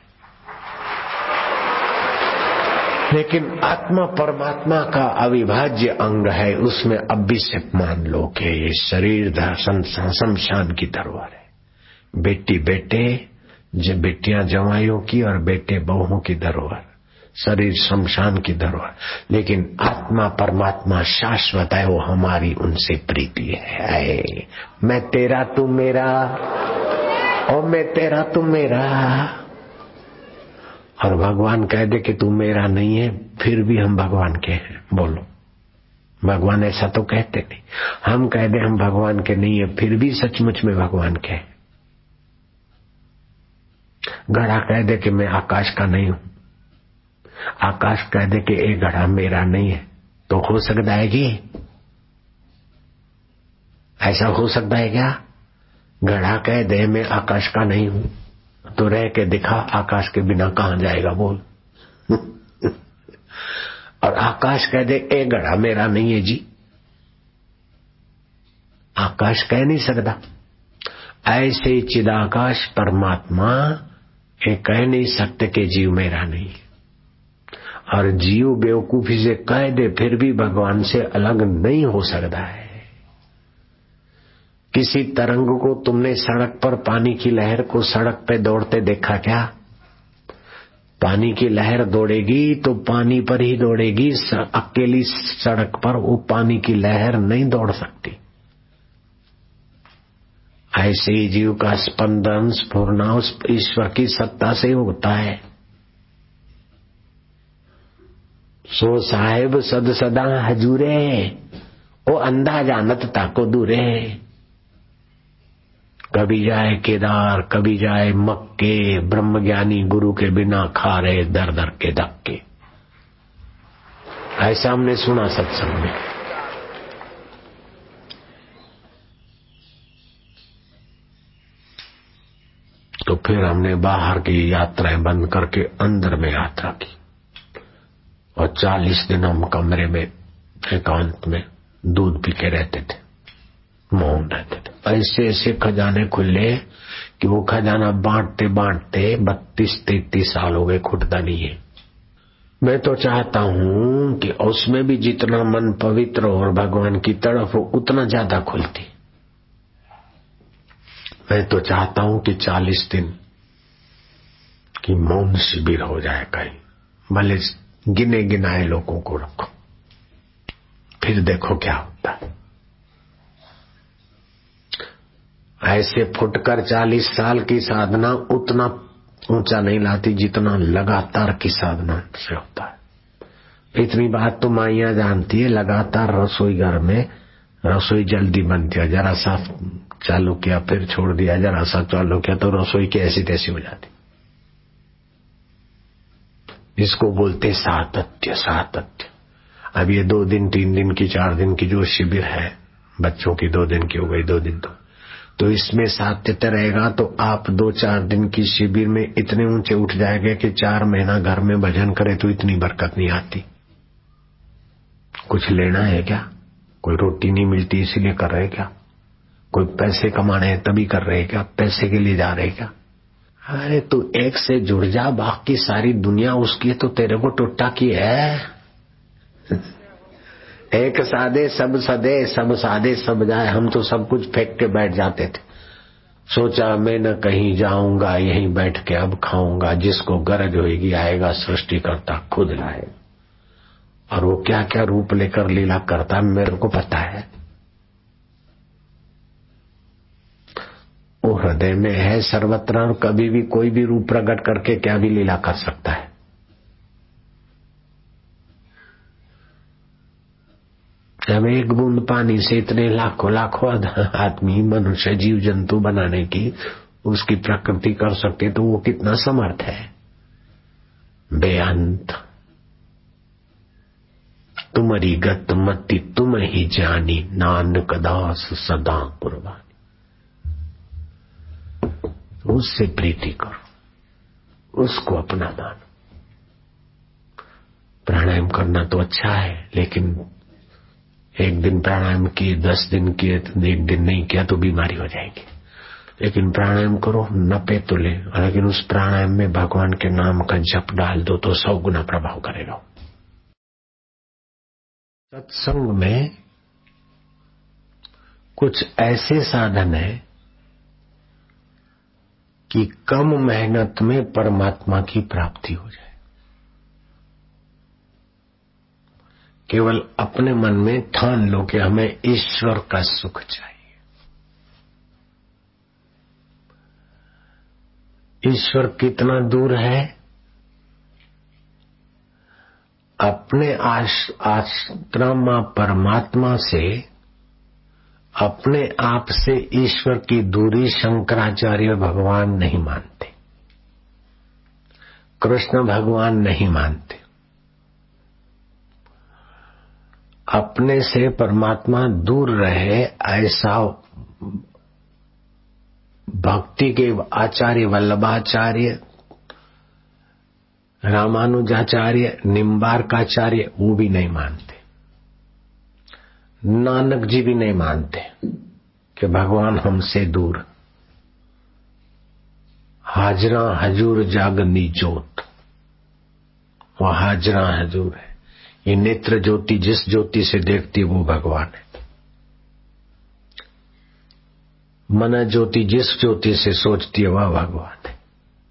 लेकिन आत्मा परमात्मा का अविभाज्य अंग है, उसमें अब भी से मान लो कि ये शरीर शमशान की धरोहर है। बेटी बेटे, जो बेटियां जवाइयों की और बेटे बहुओं की धरोहर, शरीर शमशान की धरोहर। लेकिन आत्मा परमात्मा शाश्वत है, वो हमारी उनसे प्रीति है। मैं तेरा तू मेरा, और मैं तेरा तू मेरा। और भगवान कह दे कि तू मेरा नहीं है, फिर भी हम भगवान के हैं। बोलो, भगवान ऐसा तो कहते नहीं। हम कह दे हम भगवान के नहीं है, फिर भी सचमुच में भगवान के हैं। घड़ा कह दे कि मैं आकाश का नहीं हूं, आकाश कह दे कि ये घड़ा मेरा नहीं है, तो हो सकता है कि ऐसा हो सकता है क्या? घड़ा कह दे मैं आकाश का नहीं हूं, तो रह के दिखा आकाश के बिना कहां जाएगा? बोल। और आकाश कह दे ए घड़ा मेरा नहीं है जी, आकाश कह नहीं सकता। ऐसे चिदाकाश परमात्मा ये कह नहीं सकते कि जीव मेरा नहीं है। और जीव बेवकूफी से कह दे फिर भी भगवान से अलग नहीं हो सकता है। किसी तरंग को तुमने सड़क पर, पानी की लहर को सड़क पे दौड़ते देखा क्या? पानी की लहर दौड़ेगी तो पानी पर ही दौड़ेगी, अकेली सड़क पर वो पानी की लहर नहीं दौड़ सकती। ऐसे ही जीव का स्पंदन स्फुरना उस ईश्वर की सत्ता से होता है। सो साहेब सद सदा हजूरे, ओ अंधा जानत ताको दूरे। कभी जाए केदार, कभी जाए मक्के, ब्रह्मज्ञानी गुरु के बिना खा रहे दर दर के धक्के। ऐसा हमने सुना सत्संग में। तो फिर हमने बाहर की यात्राएं बंद करके अंदर में यात्रा की, और चालीस दिन हम कमरे में एकांत में दूध पी के रहते थे, मौन रहते थे। ऐसे ऐसे खजाने खुले कि वो खजाना बांटते बांटते बत्तीस तैतीस साल हो गए, खुटता नहीं है। मैं तो चाहता हूं कि उसमें भी जितना मन पवित्र और भगवान की तरफ हो उतना ज्यादा खुलती। मैं तो चाहता हूं कि चालीस दिन की मौन शिविर हो जाए कहीं, भले गिने गिनाए लोगों को रखो, फिर देखो क्या होता है। ऐसे फुटकर चालीस साल की साधना उतना ऊंचा नहीं लाती जितना लगातार की साधना से होता है। इतनी बात तो माइयां जानती है, लगातार रसोई घर में रसोई जल्दी बनती है, जरा सा चालू किया फिर छोड़ दिया, जरा सा चालू किया तो रसोई की ऐसी तैसी हो जाती। इसको बोलते सातत्य। सातत्य। अब ये दो दिन तीन दिन की चार दिन की जो शिविर है बच्चों की, दो दिन की हो गई, दो दिन तो तो इसमें सातत्य रहेगा तो आप दो चार दिन की शिविर में इतने ऊंचे उठ जाएंगे कि चार महीना घर में भजन करे तो इतनी बरकत नहीं आती। कुछ लेना है क्या? कोई रोटी नहीं मिलती इसीलिए कर रहे क्या? कोई पैसे कमाने हैं तभी कर रहे क्या? पैसे के लिए जा रहे क्या? अरे तू एक से जुड़ जा, बाकी सारी दुनिया उसकी है तो तेरे को टुट्टा की है। एक सादे सब सदे, सब सादे सब जाए। हम तो सब कुछ फेंक के बैठ जाते थे, सोचा मैं न कहीं जाऊंगा, यहीं बैठ के अब खाऊंगा, जिसको गरज होगी आएगा सृष्टिकर्ता खुद लाएगा। और वो क्या क्या रूप लेकर लीला करता मेरे को पता है। वो हृदय में है सर्वत्र, और कभी भी कोई भी रूप प्रकट करके क्या भी लीला कर सकता है। जब एक बूंद पानी से इतने लाखों लाखों आदमी मनुष्य जीव जंतु बनाने की उसकी प्रकृति कर सकते तो वो कितना समर्थ है। बेअंत। तुम्हारी गत मति तुम ही जानी, नानक दास सदा कुर्बानी। तो उससे प्रीति करो, उसको अपना मानो। प्राणायाम करना तो अच्छा है, लेकिन एक दिन प्राणायाम किए, दस दिन किए, एक दिन नहीं किया तो बीमारी हो जाएगी। लेकिन प्राणायाम करो, नपे तो ले, लेकिन उस प्राणायाम में भगवान के नाम का जप डाल दो तो सौ गुना प्रभाव करेगा। सत्संग में कुछ ऐसे साधन है कि कम मेहनत में परमात्मा की प्राप्ति हो जाए। केवल अपने मन में ठान लो कि हमें ईश्वर का सुख चाहिए। ईश्वर कितना दूर है? अपने आश्रम परमात्मा से, अपने आप से ईश्वर की दूरी शंकराचार्य भगवान नहीं मानते, कृष्ण भगवान नहीं मानते। अपने से परमात्मा दूर रहे ऐसा भक्ति के आचार्य वल्लभाचार्य, रामानुजाचार्य, निम्बार्काचार्य वो भी नहीं मानते। नानक जी भी नहीं मानते कि भगवान हमसे दूर। हाजरा हजूर जागनी जोत, वो हाजरा हजूर है। ये नेत्र ज्योति जिस ज्योति से देखती है वो भगवान है। मन ज्योति जिस ज्योति से सोचती है वह भगवान है।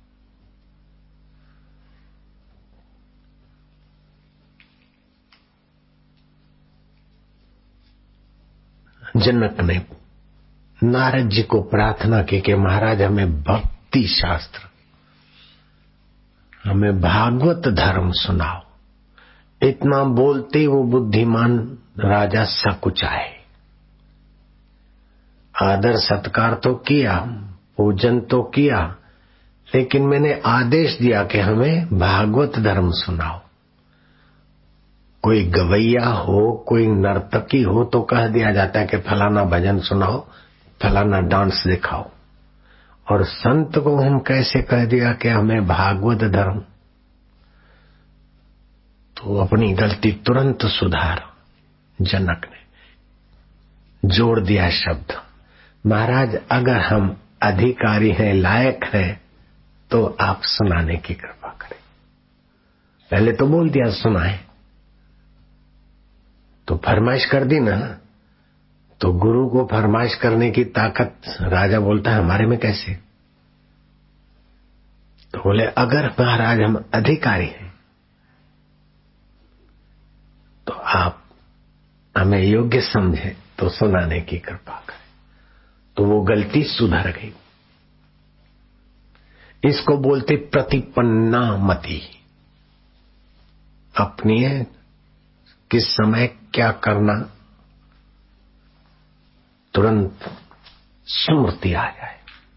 जनक ने नारद जी को प्रार्थना की कि महाराज हमें भक्ति शास्त्र, हमें भागवत धर्म सुनाओ। इतना बोलते वो बुद्धिमान राजा सकुचाए। आदर सत्कार तो किया, पूजन तो किया, लेकिन मैंने आदेश दिया कि हमें भागवत धर्म सुनाओ। कोई गवैया हो, कोई नर्तकी हो तो कह दिया जाता है कि फलाना भजन सुनाओ, फलाना डांस दिखाओ। और संत को हम कैसे कह दिया कि हमें भागवत धर्म? तो अपनी गलती तुरंत सुधार। जनक ने जोड़ दिया शब्द, महाराज अगर हम अधिकारी हैं, लायक हैं, तो आप सुनाने की कृपा करें। पहले तो बोल दिया सुनाए, तो फरमाइश कर दी ना। तो गुरु को फरमाइश करने की ताकत राजा बोलता है हमारे में कैसे? तो बोले अगर महाराज हम अधिकारी हैं तो आप हमें योग्य समझे तो सुनाने की कृपा करें। तो वो गलती सुधर गई। इसको बोलते प्रतिपन्ना मति। अपनी है किस समय क्या करना तुरंत स्मृति आ जाए।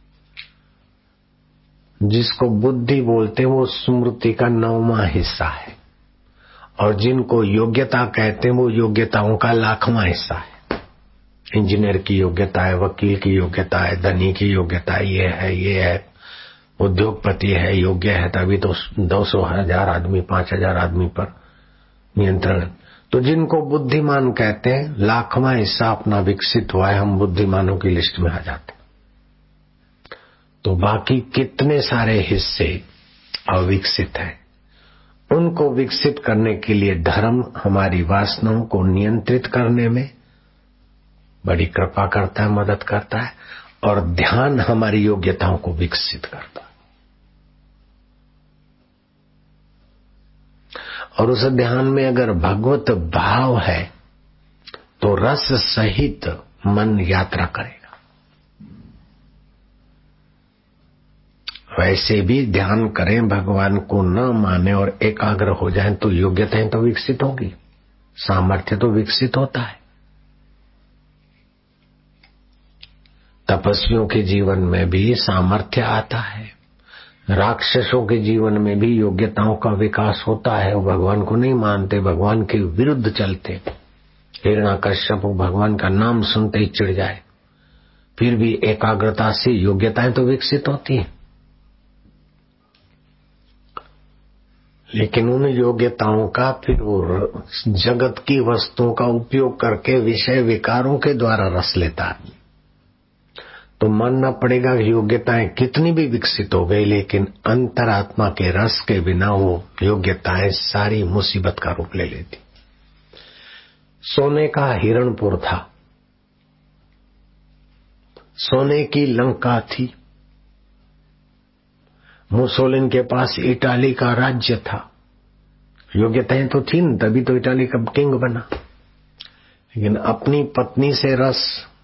जिसको बुद्धि बोलते हैं वो स्मृति का नौवां हिस्सा है, और जिनको योग्यता कहते हैं वो योग्यताओं का लाखवां हिस्सा है। इंजीनियर की योग्यता है, वकील की योग्यता है, धनी की योग्यता है, ये है ये है, उद्योगपति है, योग्य है, तभी तो दो सौ हजार आदमी पांच हजार आदमी पर नियंत्रण। तो जिनको बुद्धिमान कहते हैं लाखवां हिस्सा अपना विकसित हुआ है, हम बुद्धिमानों की लिस्ट में आ जाते। तो बाकी कितने सारे हिस्से अविकसित हैं, उनको विकसित करने के लिए धर्म हमारी वासनाओं को नियंत्रित करने में बड़ी कृपा करता है, मदद करता है, और ध्यान हमारी योग्यताओं को विकसित करता है। और उस ध्यान में अगर भगवत भाव है तो रस सहित मन यात्रा करेगा। वैसे भी ध्यान करें, भगवान को न माने और एकाग्र हो जाएं तो योग्यताएं तो विकसित होगी, सामर्थ्य तो विकसित होता है। तपस्वियों के जीवन में भी सामर्थ्य आता है, राक्षसों के जीवन में भी योग्यताओं का विकास होता है। वो भगवान को नहीं मानते, भगवान के विरुद्ध चलते। हिरण्याकश्यप भगवान का नाम सुनते ही चिढ़ जाए, फिर भी एकाग्रता से योग्यताएं तो विकसित होती हैं। लेकिन उन योग्यताओं का फिर वो जगत की वस्तुओं का उपयोग करके विषय विकारों के द्वारा रस लेता है। तो मानना पड़ेगा कि योग्यताएं कितनी भी विकसित हो गई, लेकिन अंतरात्मा के रस के बिना वो योग्यताएं सारी मुसीबत का रूप ले लेती। सोने का हिरणपुर था, सोने की लंका थी, मुसोलिन के पास इटाली का राज्य था। योग्यताएं तो थी न, तभी तो इटाली का किंग बना। लेकिन अपनी पत्नी से रस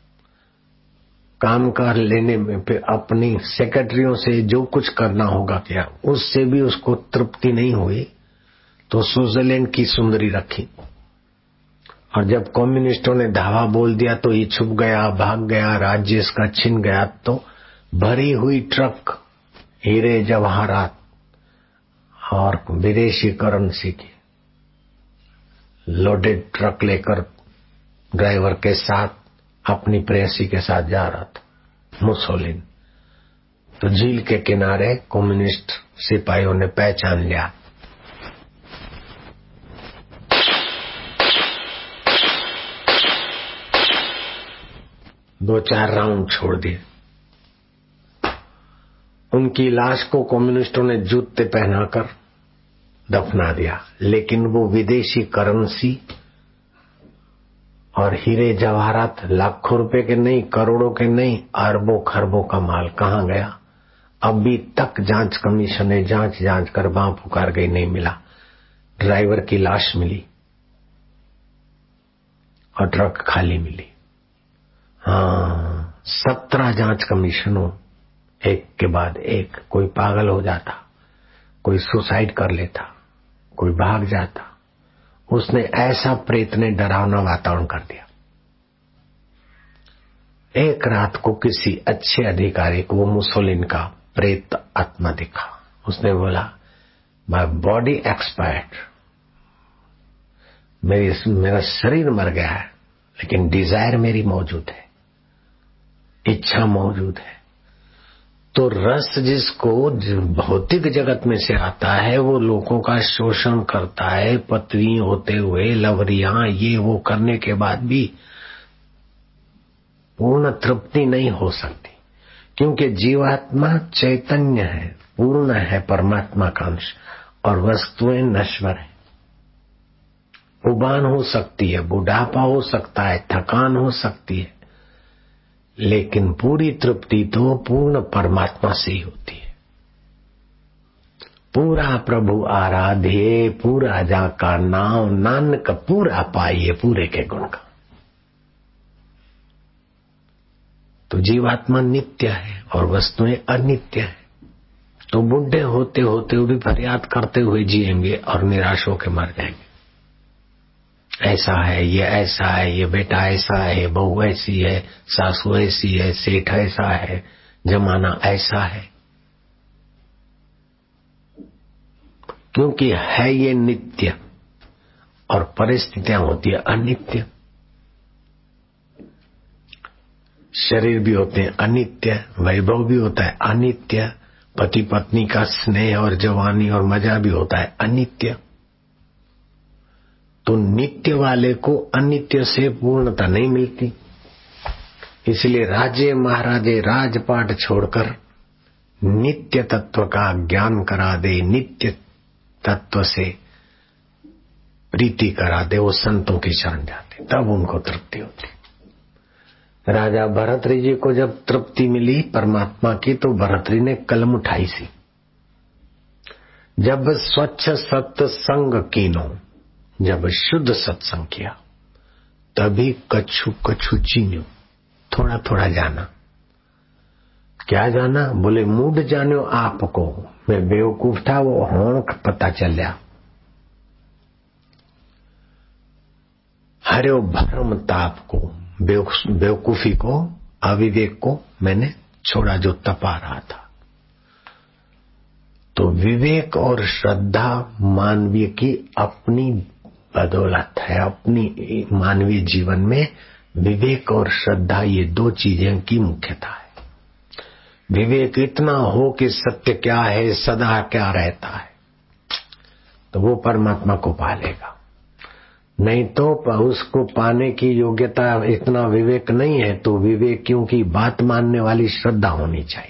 काम कर लेने में, फिर अपनी सेक्रेटरियों से जो कुछ करना होगा क्या, उससे भी उसको तृप्ति नहीं हुई, तो स्विट्जरलैंड की सुंदरी रखी। और जब कम्युनिस्टों ने धावा बोल दिया तो ये छुप गया, भाग गया, राज्य इसका छिन गया। तो भरी हुई ट्रक हीरे जवाहरात और विदेशी करेंसी की लोडेड ट्रक लेकर ड्राइवर के साथ अपनी प्रेयसी के साथ जा रहा था मुसोलिन। तो झील के किनारे कम्युनिस्ट सिपाहियों ने पहचान लिया। दो चार राउंड छोड़ दिए। उनकी लाश को कम्युनिस्टों ने जूते पहनाकर दफना दिया। लेकिन वो विदेशी करेंसी और हीरे जवाहरात लाखों रुपए के नहीं, करोड़ों के नहीं, अरबों खरबों का माल कहां गया? अभी तक जांच कमीशन ने जांच जांच कर बां पुकार गई, नहीं मिला। ड्राइवर की लाश मिली और ट्रक खाली मिली। हाँ, सत्रह जांच कमीशनों एक के बाद एक। कोई पागल हो जाता, कोई सुसाइड कर लेता, कोई भाग जाता। उसने ऐसा प्रेत ने डरावना वातावरण कर दिया। एक रात को किसी अच्छे अधिकारी को वो मुसोलिन का प्रेत आत्मा दिखा। उसने बोला, माय बॉडी एक्सपायर्ड, मेरी मेरा शरीर मर गया है, लेकिन डिजायर मेरी मौजूद है, इच्छा मौजूद है। तो रस जिसको भौतिक जगत में से आता है वो लोगों का शोषण करता है, पत्नी होते हुए लवरियां ये वो करने के बाद भी पूर्ण तृप्ति नहीं हो सकती, क्योंकि जीवात्मा चैतन्य है, पूर्ण है, परमात्मा का अंश, और वस्तुएं नश्वर है। उबान हो सकती है, बुढ़ापा हो सकता है, थकान हो सकती है, लेकिन पूरी तृप्ति तो पूर्ण परमात्मा से ही होती है। पूरा प्रभु आराध्य, पूरा जाका नाम, नानक पूरा पाइए पूरे के गुण का। तो जीवात्मा नित्य है और वस्तुएं अनित्य है। तो बुढ़े होते होते भी फरियाद करते हुए जिएंगे और निराश होकर मर जाएंगे। ऐसा है, ये ऐसा है, ये बेटा ऐसा है, बहू ऐसी है, सासू ऐसी है, सेठ ऐसा है, जमाना ऐसा है। क्योंकि है ये नित्य और परिस्थितियां होती है अनित्य। शरीर भी होते हैं अनित्य, वैभव भी होता है अनित्य, पति पत्नी का स्नेह और जवानी और मजा भी होता है अनित्य। तो नित्य वाले को अनित्य से पूर्णता नहीं मिलती। इसलिए राजे महाराजे राजपाट छोड़कर नित्य तत्व का ज्ञान करा दे, नित्य तत्व से प्रीति करा दे, वो संतों की शरण जाते, तब उनको तृप्ति होती। राजा भरतरी जी को जब तृप्ति मिली परमात्मा की, तो भरतरी ने कलम उठाई सी, जब स्वच्छ सत्संग कीनो, जब शुद्ध सत्संग किया, तभी कछु कछु चीन्यो, थोड़ा थोड़ा जाना। क्या जाना? बोले मूड जानो आपको, मैं बेवकूफ था, वो होंठ पता चलिया। हरे भ्रम ताप को, बेवकूफी को, अविवेक को मैंने छोड़ा जो तपा रहा था। तो विवेक और श्रद्धा मानवीय की अपनी बदौलत है। अपनी मानवीय जीवन में विवेक और श्रद्धा ये दो चीजें की मुख्यता है। विवेक इतना हो कि सत्य क्या है, सदा क्या रहता है, तो वो परमात्मा को पालेगा। नहीं तो उसको पाने की योग्यता इतना विवेक नहीं है, तो विवेकियों की बात मानने वाली श्रद्धा होनी चाहिए।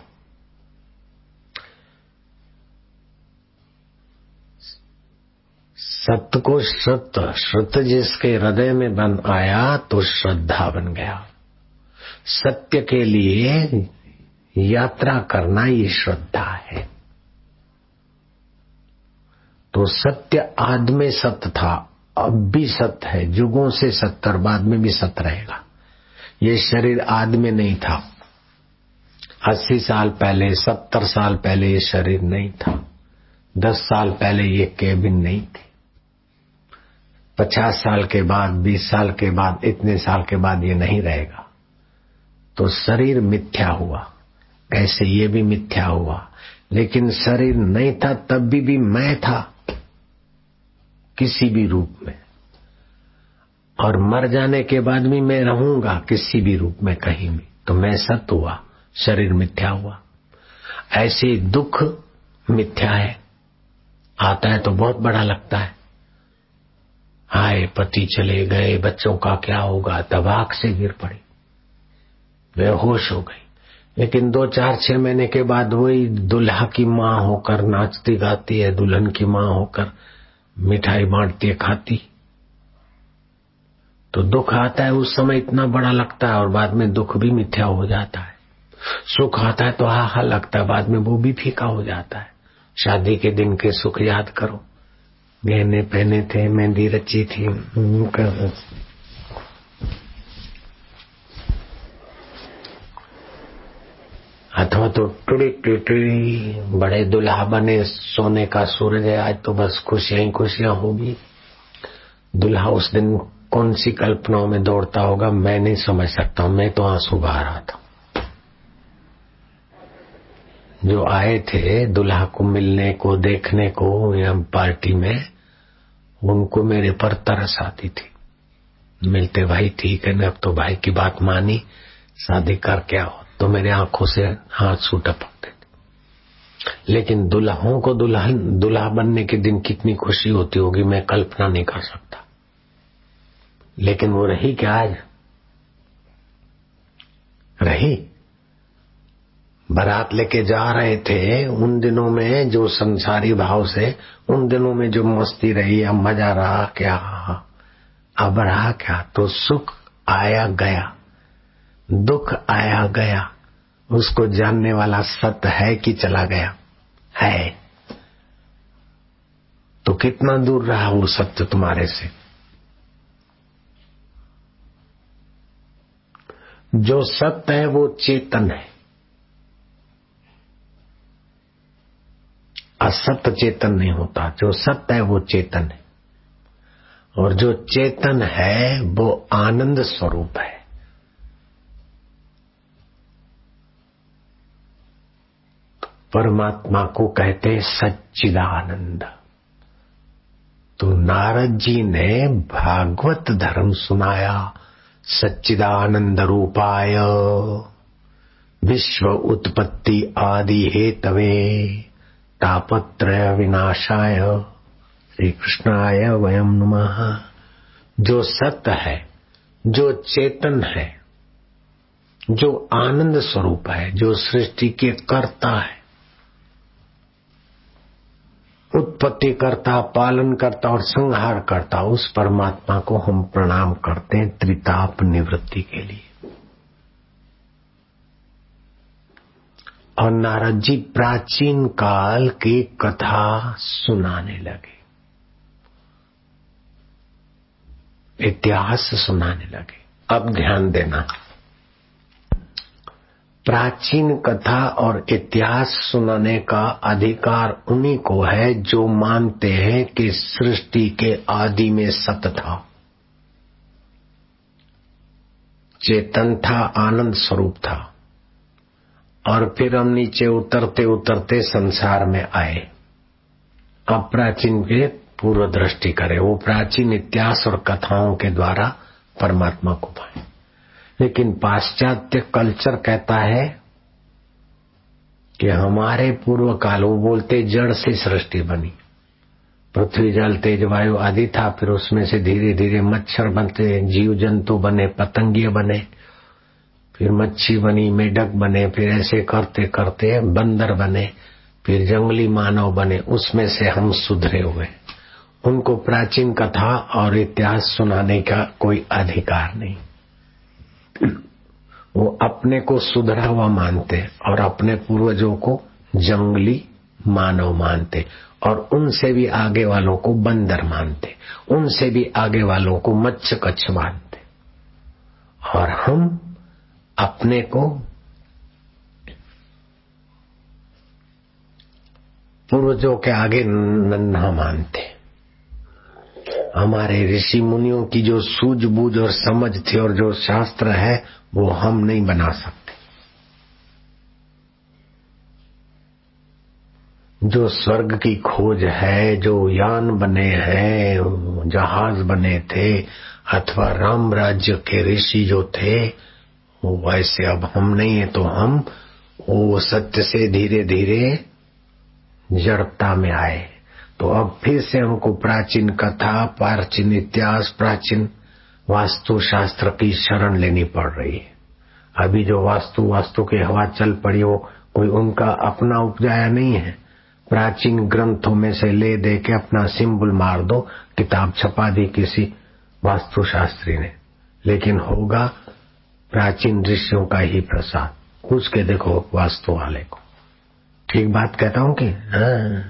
सत्य को श्रुत, श्रुत जिसके हृदय में बन आया तो श्रद्धा बन गया। सत्य के लिए यात्रा करना ये श्रद्धा है। तो सत्य आदि में सत्य था, अब भी सत्य है, युगों से सत्य और बाद में भी सत्य रहेगा। ये शरीर आदि में नहीं था। अस्सी साल पहले, सत्तर साल पहले ये शरीर नहीं था। दस साल पहले ये केबिन नहीं थी। पचास साल के बाद, बीस साल के बाद, इतने साल के बाद ये नहीं रहेगा। तो शरीर मिथ्या हुआ, ऐसे ये भी मिथ्या हुआ। लेकिन शरीर नहीं था तब भी, भी मैं था किसी भी रूप में, और मर जाने के बाद भी मैं रहूंगा किसी भी रूप में कहीं भी। तो मैं सत्य हुआ, शरीर मिथ्या हुआ। ऐसे दुख मिथ्या है, आता है तो बहुत बड़ा लगता है। हाय पति चले गए, बच्चों का क्या होगा, दबाक से गिर पड़ी, बेहोश हो गई। लेकिन दो चार छह महीने के बाद वही दुल्हा की माँ होकर नाचती गाती है, दुल्हन की माँ होकर मिठाई बांटती है, खाती। तो दुख आता है उस समय इतना बड़ा लगता है, और बाद में दुख भी मिथ्या हो जाता है। सुख आता है तो हा हा लगता है, बाद में वो भी फीका हो जाता है। शादी के दिन के सुख याद करो, गहने पहने थे, मेहंदी रची थी, अथवा तो टुड़ी टुड़ी बड़े दुल्हा बने, सोने का सूरज है, आज तो बस खुशियां ही खुशियां होगी। दुल्हा उस दिन कौन सी कल्पनाओं में दौड़ता होगा मैं नहीं समझ सकता हूं। मैं तो आंसू बहा रहा था। जो आए थे दुल्हा को मिलने को, देखने को या पार्टी में, उनको मेरे पर तरस आती थी। मिलते भाई ठीक है ना, अब तो भाई की बात मानी, शादी कर क्या हो, तो मेरे आंखों से आंसू टपकते थे। लेकिन दुल्हों को दुल्हन दुल्हा बनने के दिन कितनी खुशी होती होगी मैं कल्पना नहीं कर सकता। लेकिन वो रही क्या आज? रही? बारात लेके जा रहे थे, उन दिनों में जो संसारी भाव से, उन दिनों में जो मस्ती रही, अब मजा रहा क्या, अब रहा क्या? तो सुख आया गया, दुख आया गया, उसको जानने वाला सत्य है कि चला गया? है। तो कितना दूर रहा वो सत्य तुम्हारे से? जो सत्य है वो चेतन है, असत्य चेतन नहीं होता। जो सत्य है वो चेतन है, और जो चेतन है वो आनंद स्वरूप है। परमात्मा को कहते हैं सच्चिदानंद। तो नारद जी ने भागवत धर्म सुनाया। सच्चिदानंद रूपाय विश्व उत्पत्ति आदि हेतवे तापत्रय विनाशाय श्री कृष्णाय वयम नमः। जो सत्य है, जो चेतन है, जो आनंद स्वरूप है, जो सृष्टि के कर्ता है, उत्पत्ति करता, पालन करता और संहार करता, उस परमात्मा को हम प्रणाम करते हैं त्रिताप निवृत्ति के लिए। और नारद जी प्राचीन काल की कथा सुनाने लगे, इतिहास सुनाने लगे। अब ध्यान देना, प्राचीन कथा और इतिहास सुनाने का अधिकार उन्हीं को है जो मानते हैं कि सृष्टि के आदि में सत था, चेतन था, आनंद स्वरूप था, और फिर हम नीचे उतरते उतरते संसार में आए। अब प्राचीन के पूर्व दृष्टि करें, वो प्राचीन इतिहास और कथाओं के द्वारा परमात्मा को पाए। लेकिन पाश्चात्य कल्चर कहता है कि हमारे पूर्व काल, वो बोलते जड़ से सृष्टि बनी, पृथ्वी जल तेज वायु आदि था, फिर उसमें से धीरे धीरे मच्छर बनते, जीव जंतु बने, पतंगिए बने, फिर मच्छी बनी, मेढक बने, फिर ऐसे करते करते बंदर बने, फिर जंगली मानव बने, उसमें से हम सुधरे हुए। उनको प्राचीन कथा और इतिहास सुनाने का कोई अधिकार नहीं। वो अपने को सुधरा हुआ मानते और अपने पूर्वजों को जंगली मानव मानते, और उनसे भी आगे वालों को बंदर मानते, उनसे भी आगे वालों को मच्छ कच्छ मानते। और हम अपने को पूर्वजों के आगे नन्हा मानते। हमारे ऋषि मुनियों की जो सूझबूझ और समझ थी और जो शास्त्र है वो हम नहीं बना सकते। जो स्वर्ग की खोज है, जो यान बने हैं, जहाज बने थे, अथवा राम राज्य के ऋषि जो थे, वो वैसे अब हम नहीं है। तो हम वो सत्य से धीरे धीरे जड़ता में आए। तो अब फिर से हमको प्राचीन कथा, प्राचीन इतिहास, प्राचीन वास्तु शास्त्र की शरण लेनी पड़ रही है। अभी जो वास्तु वास्तु की हवा चल पड़ी, वो कोई उनका अपना उपजाया नहीं है। प्राचीन ग्रंथों में से ले दे के अपना सिंबल मार दो, किताब छपा दी किसी वास्तु शास्त्री ने, लेकिन होगा प्राचीन ऋषियों का ही प्रसाद। पूछ के देखो वास्तु वाले को। ठीक बात कहता हूं कि हाँ।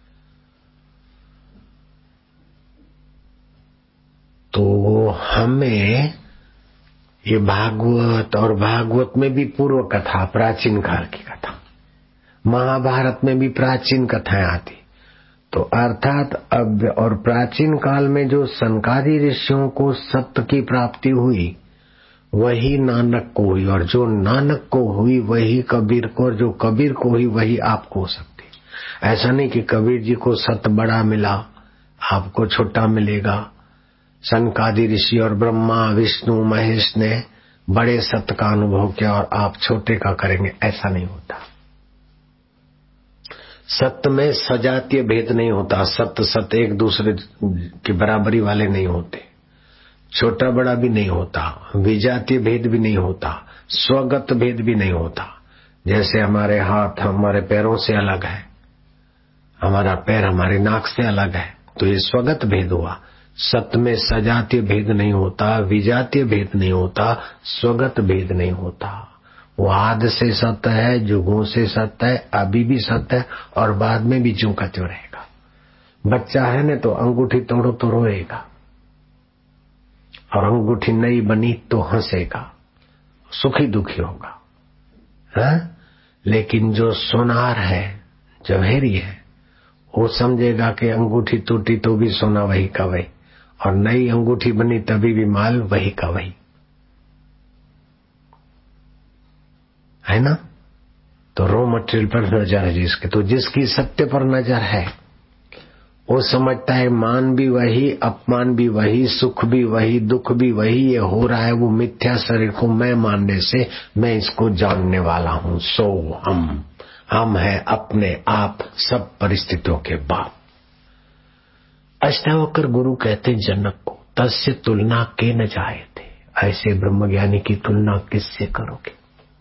तो हमें ये भागवत, और भागवत में भी पूर्व कथा, प्राचीन काल की कथा, महाभारत में भी प्राचीन कथाएं आती। तो अर्थात अब और प्राचीन काल में जो सनकादि ऋषियों को सत्य की प्राप्ति हुई वही नानक को हुई, और जो नानक को हुई वही कबीर को, और जो कबीर को हुई वही आपको हो सकती। ऐसा नहीं कि कबीर जी को सत्य बड़ा मिला, आपको छोटा मिलेगा। सनकादि ऋषि और ब्रह्मा विष्णु महेश ने बड़े सत्य का अनुभव किया और आप छोटे का करेंगे, ऐसा नहीं होता। सत्य में सजातीय भेद नहीं होता। सत्य सत्य एक दूसरे की बराबरी वाले नहीं होते, छोटा बड़ा भी नहीं होता, विजातीय भेद भी नहीं होता, स्वगत भेद भी नहीं होता। जैसे हमारे हाथ हमारे पैरों से अलग है, हमारा पैर हमारी नाक से अलग है, तो ये स्वगत भेद हुआ। सत्य में सजातीय भेद नहीं होता, विजातीय भेद नहीं होता, स्वगत भेद नहीं होता। वो आद से सत्य है, जुगों से सत्य है, अभी भी सत्य है और बाद में भी ज्यों का त्यों रहेगा। बच्चा है न तो अंगूठी तोड़ो तो रोएगा, और अंगूठी नई बनी तो हंसेगा, सुखी दुखी होगा, है? लेकिन जो सोनार है, जवेरी है, वो समझेगा कि अंगूठी टूटी तो भी सोना वही का वही, और नई अंगूठी बनी तभी भी माल वही का वही है ना। तो रॉ मटेरियल पर नजर है जिसके, तो जिसकी सत्य पर नजर है वो समझता है मान भी वही, अपमान भी वही, सुख भी वही, दुख भी वही, ये हो रहा है वो मिथ्या शरीर को मैं मानने से मैं इसको जानने वाला हूं। सो हम हम है अपने आप सब परिस्थितियों के बाप। अष्टावक्र गुरु कहते जनक को, तस्य तुलना के न जाए थे, ऐसे ब्रह्मज्ञानी की तुलना किससे करोगे।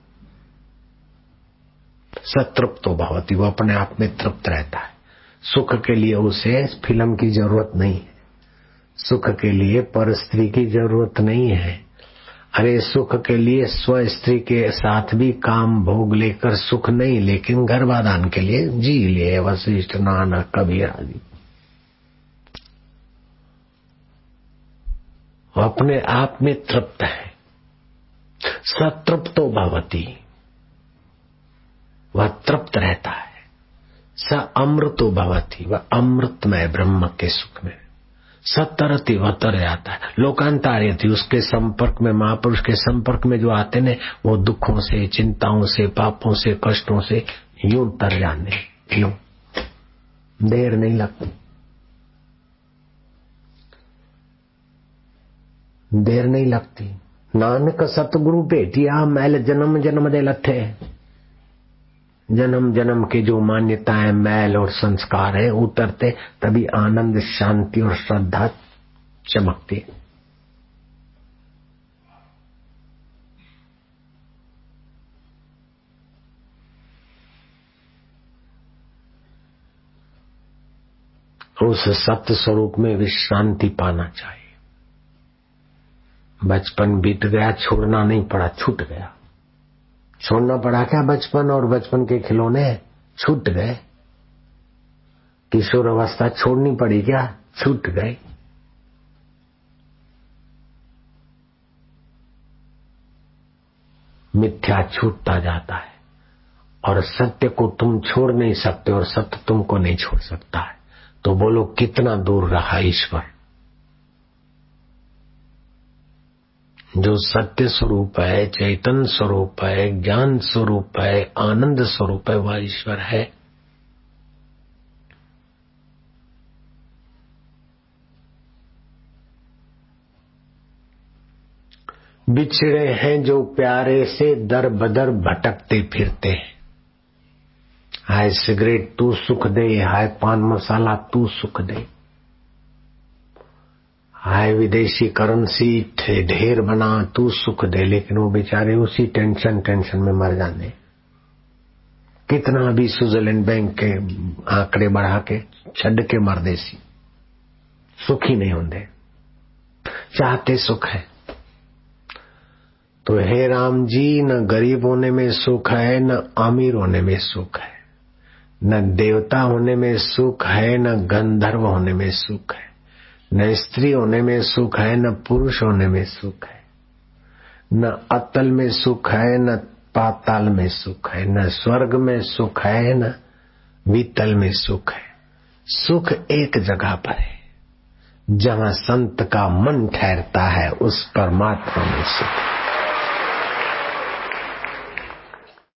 सतृप्तो भवति, वो अपने आप में तृप्त रहता है। सुख के लिए उसे फिल्म की जरूरत नहीं है, सुख के लिए पर स्त्री की जरूरत नहीं है। अरे सुख के लिए स्व स्त्री के साथ भी काम भोग लेकर सुख नहीं, लेकिन गर्भाधान के लिए जी लिए वशिष्ठ नानक कबीर आदि। वो अपने आप में तृप्त है। सतृप्तो भवति, वह तृप्त रहता है। स अमृतो भवति, वह अमृतमय ब्रह्म के सुख में। सतरति, वह तर जाता है। लोकांतार्यति, उसके संपर्क में, महापुरुष के संपर्क में जो आते ने वो दुखों से, चिंताओं से, पापों से, कष्टों से यूं तर जाने, यूं देर नहीं लगती, देर नहीं लगती। नानक सतगुरु भेटिया मैल जन्म जन्म दे लथे। जन्म जन्म के जो मान्यताएं, मैल और संस्कार है उतरते, तभी आनंद, शांति और श्रद्धा चमकती। उस सत्य स्वरूप में विश्रांति पाना चाहिए। बचपन बीत गया, छोड़ना नहीं पड़ा, छूट गया। छोड़ना पड़ा क्या बचपन और बचपन के खिलौने छूट गए। किशोर अवस्था छोड़नी पड़ी क्या, छूट गए। मिथ्या छूटता जाता है और सत्य को तुम छोड़ नहीं सकते और सत्य तुमको नहीं छोड़ सकता है। तो बोलो कितना दूर रहा ईश्वर। जो सत्य स्वरूप है, चैतन्य स्वरूप है, ज्ञान स्वरूप है, आनंद स्वरूप है, वह ईश्वर है। बिछड़े हैं जो प्यारे से दर बदर भटकते फिरते हैं। हाय सिगरेट तू सुख दे, हाय पान मसाला तू सुख दे, हाय विदेशी करेंसी ढेर बना तू सुख दे, लेकिन वो बेचारे उसी टेंशन टेंशन में मर जाने। कितना भी स्विट्जरलैंड बैंक के आंकड़े बढ़ा के छड़ के मर देसी, सुखी नहीं होंगे, चाहते सुख है। तो हे राम जी, न गरीब होने में सुख है, न अमीर होने में सुख है, न देवता होने में सुख है, न गंधर्व होने में सुख है, न स्त्री होने में सुख है, न पुरुष होने में सुख है, न अतल में सुख है, न पाताल में सुख है, न स्वर्ग में सुख है, न वितल में सुख है। सुख एक जगह पर है, जहां संत का मन ठहरता है, उस परमात्मा में सुख है।